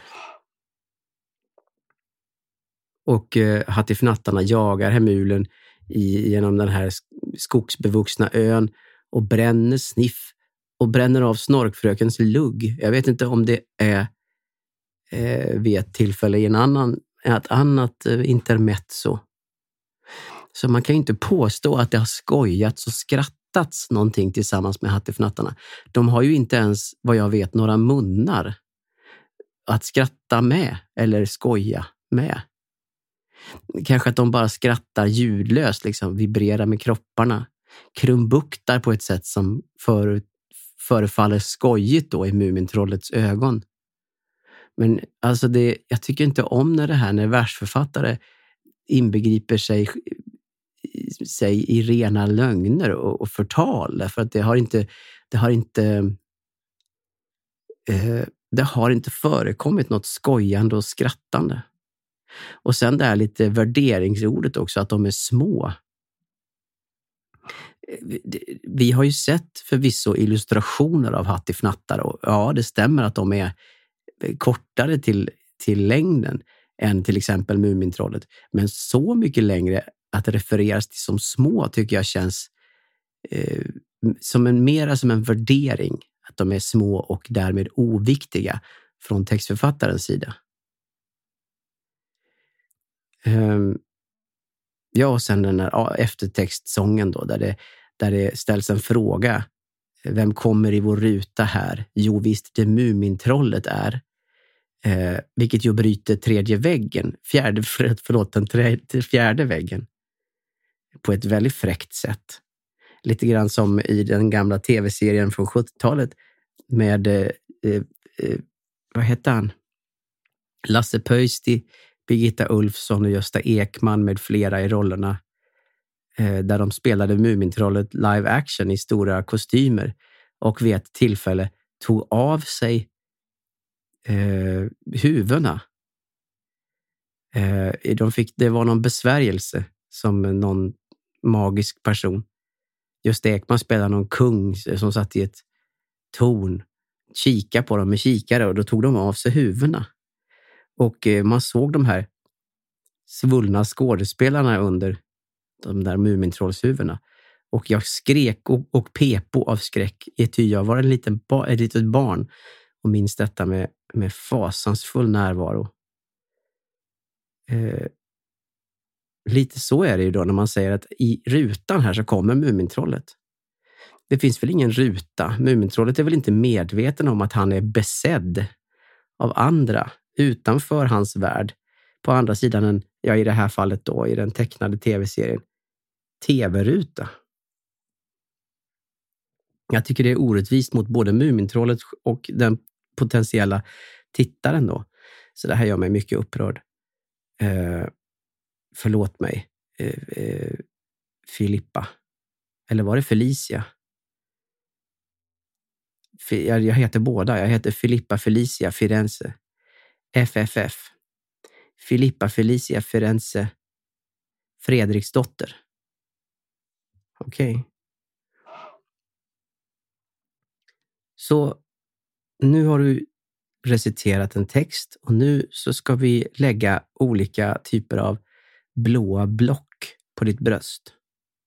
Och hattifnattarna jagar Hemulen i, genom den här skogsbevuxna ön och bränner Sniff och bränner av Snorkfrökens lugg. Jag vet inte om det är eh, vid ett tillfälle i en annan, ett annat eh, intermezzo. Så man kan ju inte påstå att det har skojats och skrattats någonting tillsammans med hattifnattarna. De har ju inte ens, vad jag vet, några munnar att skratta med eller skoja med. Kanske att de bara skrattar ljudlöst, liksom vibrerar med kropparna. Krumbuktar på ett sätt som för, förefaller skojigt då i Mumintrollets ögon. Men alltså det, jag tycker inte om när det här, när versförfattare inbegriper sig, sig i rena lögner och, och förtal. Därför att det har inte, det har inte, eh, det har inte förekommit något skojande och skrattande. Och sen det här lite värderingsordet också, att de är små. Vi har ju sett förvisso illustrationer av hattifnattar och ja, det stämmer att de är kortare till, till längden än till exempel Mumintrollet. Men så mycket längre att refereras till som små tycker jag känns eh, som en, mera som en värdering. Att de är små och därmed oviktiga från textförfattarens sida. Um, ja, och sen den här eftertextsången då, där det, där det ställs en fråga. Vem kommer i vår ruta här? Jo visst, det Mumintrollet är. Eh, vilket ju bryter tredje väggen. Fjärde, förlåt, den tre, fjärde väggen. På ett väldigt fräckt sätt. Lite grann som i den gamla tv-serien från sjuttiotalet med, eh, eh, vad heter han? Lasse Pöysti, Birgitta Ulfsson och Gösta Ekman med flera i rollerna. Eh, där de spelade Mumintrollet live action i stora kostymer. Och vid ett tillfälle tog av sig eh, huvudena. Eh, de fick, det var någon besvärjelse som någon magisk person. Just Ekman spelade någon kung som satt i ett torn. Kika på dem med kikare och då tog de av sig huvudena. Och eh, man såg de här svullna skådespelarna under de där Mumintrollshuvudena. Och jag skrek och, och pepo av skräck. Ty jag var en liten ba, ett litet barn och minns detta med, med fasansfull närvaro. Eh, lite så är det ju då när man säger att i rutan här så kommer Mumintrollet. Det finns väl ingen ruta. Mumintrollet är väl inte medveten om att han är besedd av andra utanför hans värld. På andra sidan en, ja i det här fallet då, i den tecknade tv-serien, tv-ruta. Jag tycker det är orättvist mot både Mumintrollet och den potentiella tittaren då. Så det här gör mig mycket upprörd. Eh, förlåt mig. Eh, eh, Filippa. Eller var det Felicia? Jag, jag heter båda. Jag heter Filippa Felicia Firenze. F F F. Filippa Felicia Firenze Fredriksdotter. Okej. Okay. Så nu har du reciterat en text och nu så ska vi lägga olika typer av blåa block på ditt bröst.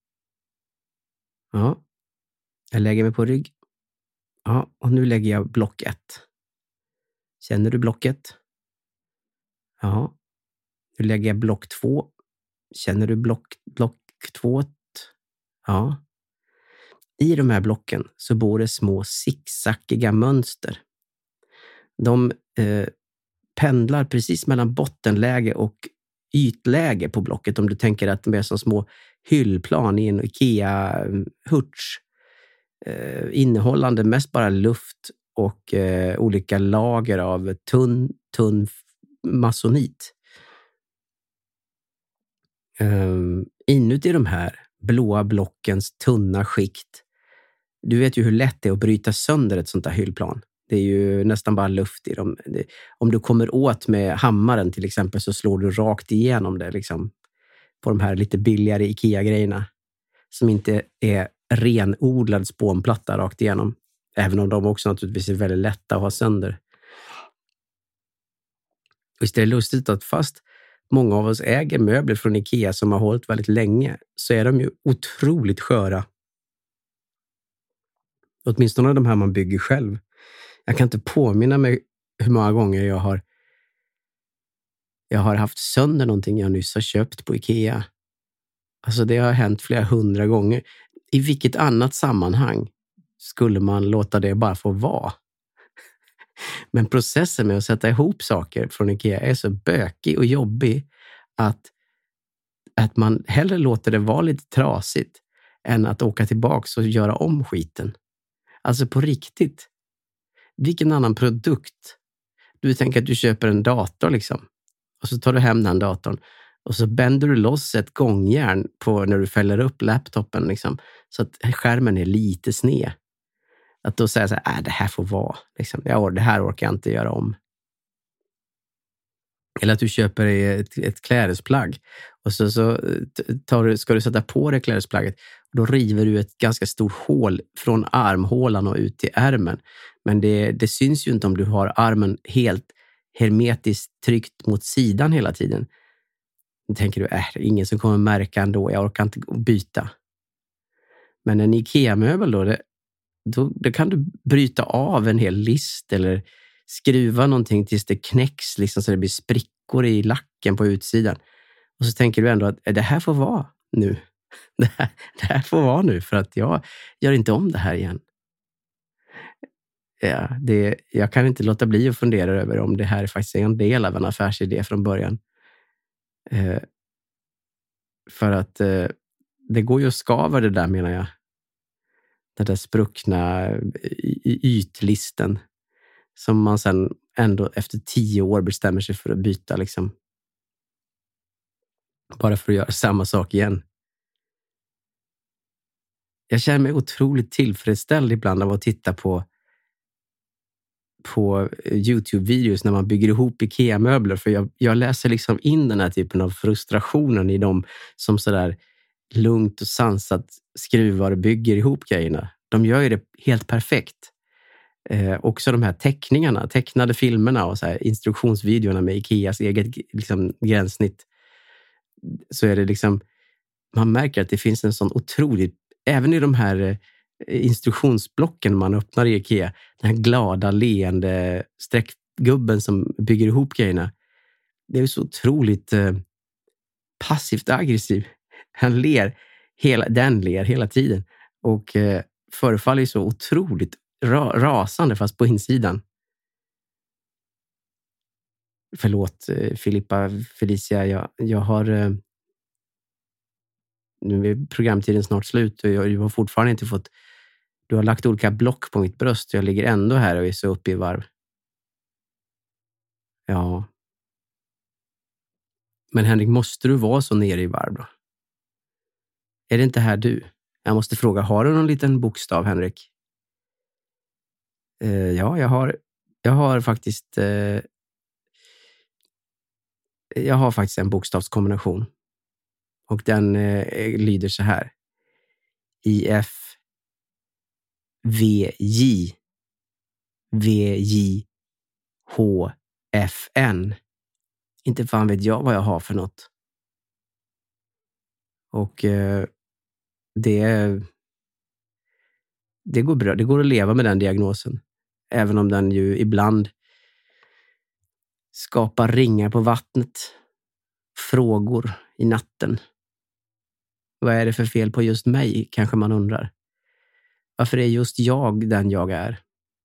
Ja. Jag lägger mig på rygg. Ja, och nu lägger jag block ett. Känner du blocket? Ja. Nu lägger jag block två. Känner du block, block två? Ja. I de här blocken så bor det små zigzackiga mönster. De eh, pendlar precis mellan bottenläge och ytläge på blocket. Om du tänker att de är som små hyllplan i en IKEA-hurts. Eh, innehållande mest bara luft och eh, olika lager av tunn, tunn masonit. Um, inuti de här blåa blockens tunna skikt. Du vet ju hur lätt det är att bryta sönder ett sånt här hyllplan. Det är ju nästan bara luft i dem. Det, om du kommer åt med hammaren till exempel så slår du rakt igenom det liksom. På de här lite billigare IKEA-grejerna. Som inte är renodlad spånplatta rakt igenom. Även om de också naturligtvis är väldigt lätta att ha sönder. Visst är det lustigt att fast många av oss äger möbler från IKEA som har hållit väldigt länge så är de ju otroligt sköra. Åtminstone de här man bygger själv. Jag kan inte påminna mig hur många gånger jag har jag har haft sönder någonting jag nyss har köpt på IKEA. Alltså det har hänt flera hundra gånger. I vilket annat sammanhang skulle man låta det bara få vara? Men processen med att sätta ihop saker från IKEA är så bökig och jobbig att, att man hellre låter det vara lite trasigt än att åka tillbaka och göra om skiten. Alltså på riktigt. Vilken annan produkt? Du tänker att du köper en dator liksom. Och så tar du hem den datorn. Och så bänder du loss ett gångjärn på när du fäller upp laptopen liksom. Så att skärmen är lite sned. Att då säga så här, äh, det här får vara. Liksom. Ja, det här orkar jag inte göra om. Eller att du köper ett, ett klädesplagg. Och så, så tar du, ska du sätta på det klädesplagget. Då river du ett ganska stort hål från armhålan och ut till ärmen. Men det, det syns ju inte om du har armen helt hermetiskt tryckt mot sidan hela tiden. Då tänker du, äh, det är ingen som kommer märka ändå. Jag orkar inte byta. Men en IKEA-möbel då, det, då, då kan du bryta av en hel list eller skruva någonting tills det knäcks liksom, så det blir sprickor i lacken på utsidan. Och så tänker du ändå att det här får vara nu. Det här, det här får vara nu för att jag gör inte om det här igen. Ja, det, jag kan inte låta bli att fundera över om det här faktiskt är en del av en affärsidé från början. Eh, för att eh, det går ju att skava det där, menar jag. Den där spruckna y- ytlisten som man sen ändå efter tio år bestämmer sig för att byta liksom. Bara för att göra samma sak igen. Jag känner mig otroligt tillfredsställd ibland av att titta på på YouTube-videos när man bygger ihop IKEA-möbler. För jag, jag läser liksom in den här typen av frustrationen i dem som sådär lugnt och sansat skruvar och bygger ihop grejerna. De gör ju det helt perfekt. Eh, också de här teckningarna, tecknade filmerna och så här instruktionsvideorna med IKEAs eget liksom, gränssnitt. Så är det liksom, man märker att det finns en sån otroligt, även i de här instruktionsblocken man öppnar i IKEA, den här glada, leende streckgubben som bygger ihop grejerna. Det är så otroligt eh, passivt aggressiv. Han ler, hela, den ler hela tiden och eh, förefaller så otroligt ra, rasande fast på insidan. Förlåt eh, Filippa, Felicia, jag, jag har eh, nu är programtiden snart slut och jag, jag har fortfarande inte fått. Du har lagt olika block på mitt bröst och jag ligger ändå här och är så uppe i varv. Ja. Men Henrik, måste du vara så nere i varv då? Är det inte här du? Jag måste fråga, har du någon liten bokstav, Henrik? Uh, ja, jag har, jag har faktiskt uh, jag har faktiskt en bokstavskombination. Och den uh, lyder så här. I F V J V J H F N. Inte fan vet jag vad jag har för något. Och eh, det det går bra. Det går att leva med den diagnosen. Även om den ju ibland skapar ringar på vattnet. Frågor i natten. Vad är det för fel på just mig, kanske man undrar. Varför är just jag den jag är?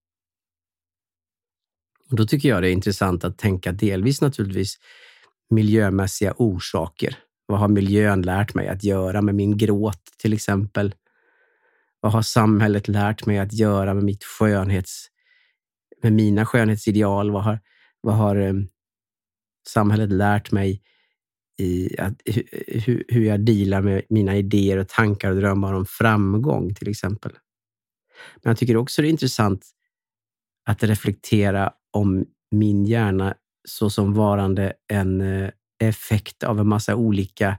Och då tycker jag det är intressant att tänka delvis naturligtvis miljömässiga orsaker. Vad har miljön lärt mig att göra med min gråt till exempel? Vad har samhället lärt mig att göra med mitt skönhets, med mina skönhetsideal? Vad har, vad har um, samhället lärt mig i att, hur, hur jag dealar med mina idéer och tankar och drömmar om framgång till exempel? Men jag tycker också det är intressant att reflektera om min hjärna så som varande en effekt av en massa olika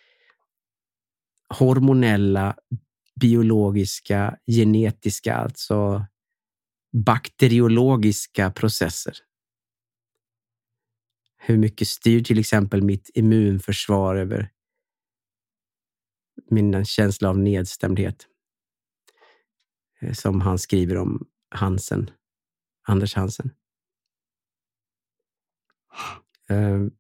hormonella, biologiska, genetiska, alltså bakteriologiska processer. Hur mycket styr till exempel mitt immunförsvar över min känsla av nedstämdhet? Som han skriver om Hansen, Anders Hansen. Uh,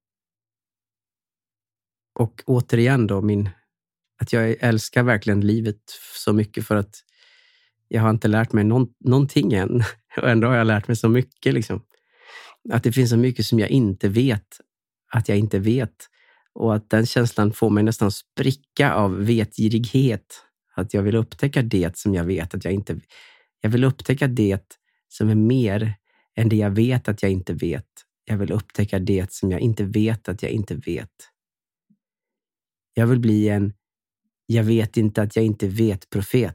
och återigen då, min, att jag älskar verkligen livet så mycket för att jag har inte lärt mig någon, någonting än. Och ändå har jag lärt mig så mycket liksom. Att det finns så mycket som jag inte vet att jag inte vet. Och att den känslan får mig nästan spricka av vetgirighet. Att jag vill upptäcka det som jag vet att jag inte... Jag vill upptäcka det som är mer än det jag vet att jag inte vet. Jag vill upptäcka det som jag inte vet att jag inte vet. Jag vill bli en jag vet inte att jag inte vet profet.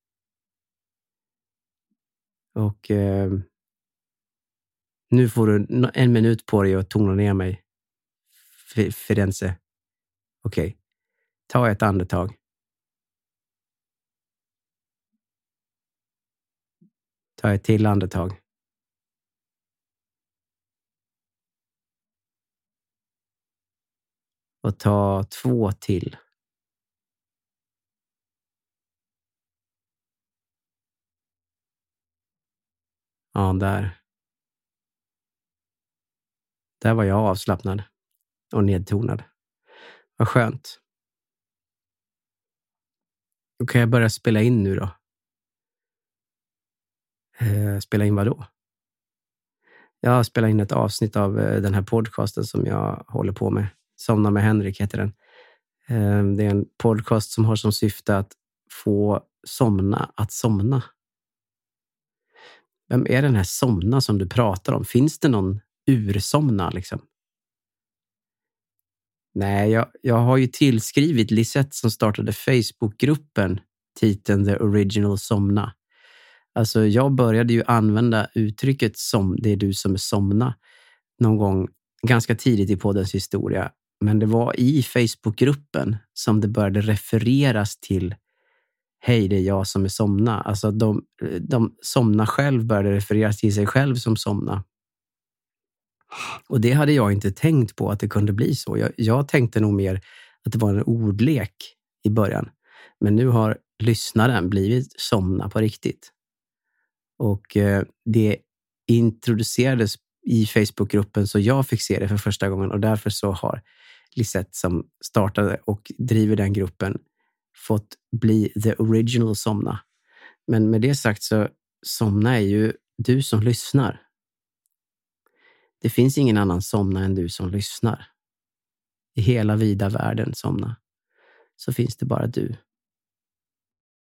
Och eh, nu får du en minut på dig att tona ner mig. F- Firenze. Okej. Okay. Ta ett andetag. Ta ett till andetag. Och ta två till. Ja, där. Där var jag avslappnad och nedtonad. Vad skönt. Då kan jag börja spela in nu då. Eh, spela in vad då? Jag spelar in ett avsnitt av eh, den här podcasten som jag håller på med. Somna med Henrik heter den. Eh, det är en podcast som har som syfte att få somna att somna. Vem är den här somna som du pratar om? Finns det någon ursomna liksom? Nej, jag, jag har ju tillskrivit Lisette som startade Facebookgruppen titeln The Original Somna. Alltså jag började ju använda uttrycket som det är du som är somna någon gång ganska tidigt i poddens historia. Men det var i Facebookgruppen som det började refereras till hej, det är jag som är somna. Alltså de, de somna själv började refereras till sig själv som somna. Och det hade jag inte tänkt på att det kunde bli så. Jag, jag tänkte nog mer att det var en ordlek i början. Men nu har lyssnaren blivit somna på riktigt. Och eh, det introducerades i Facebookgruppen så jag fick se det för första gången. Och därför så har Lisette som startade och driver den gruppen fått bli the original somna. Men med det sagt så somna är ju du som lyssnar. Det finns ingen annan somna än du som lyssnar. I hela vida världen somna. Så finns det bara du.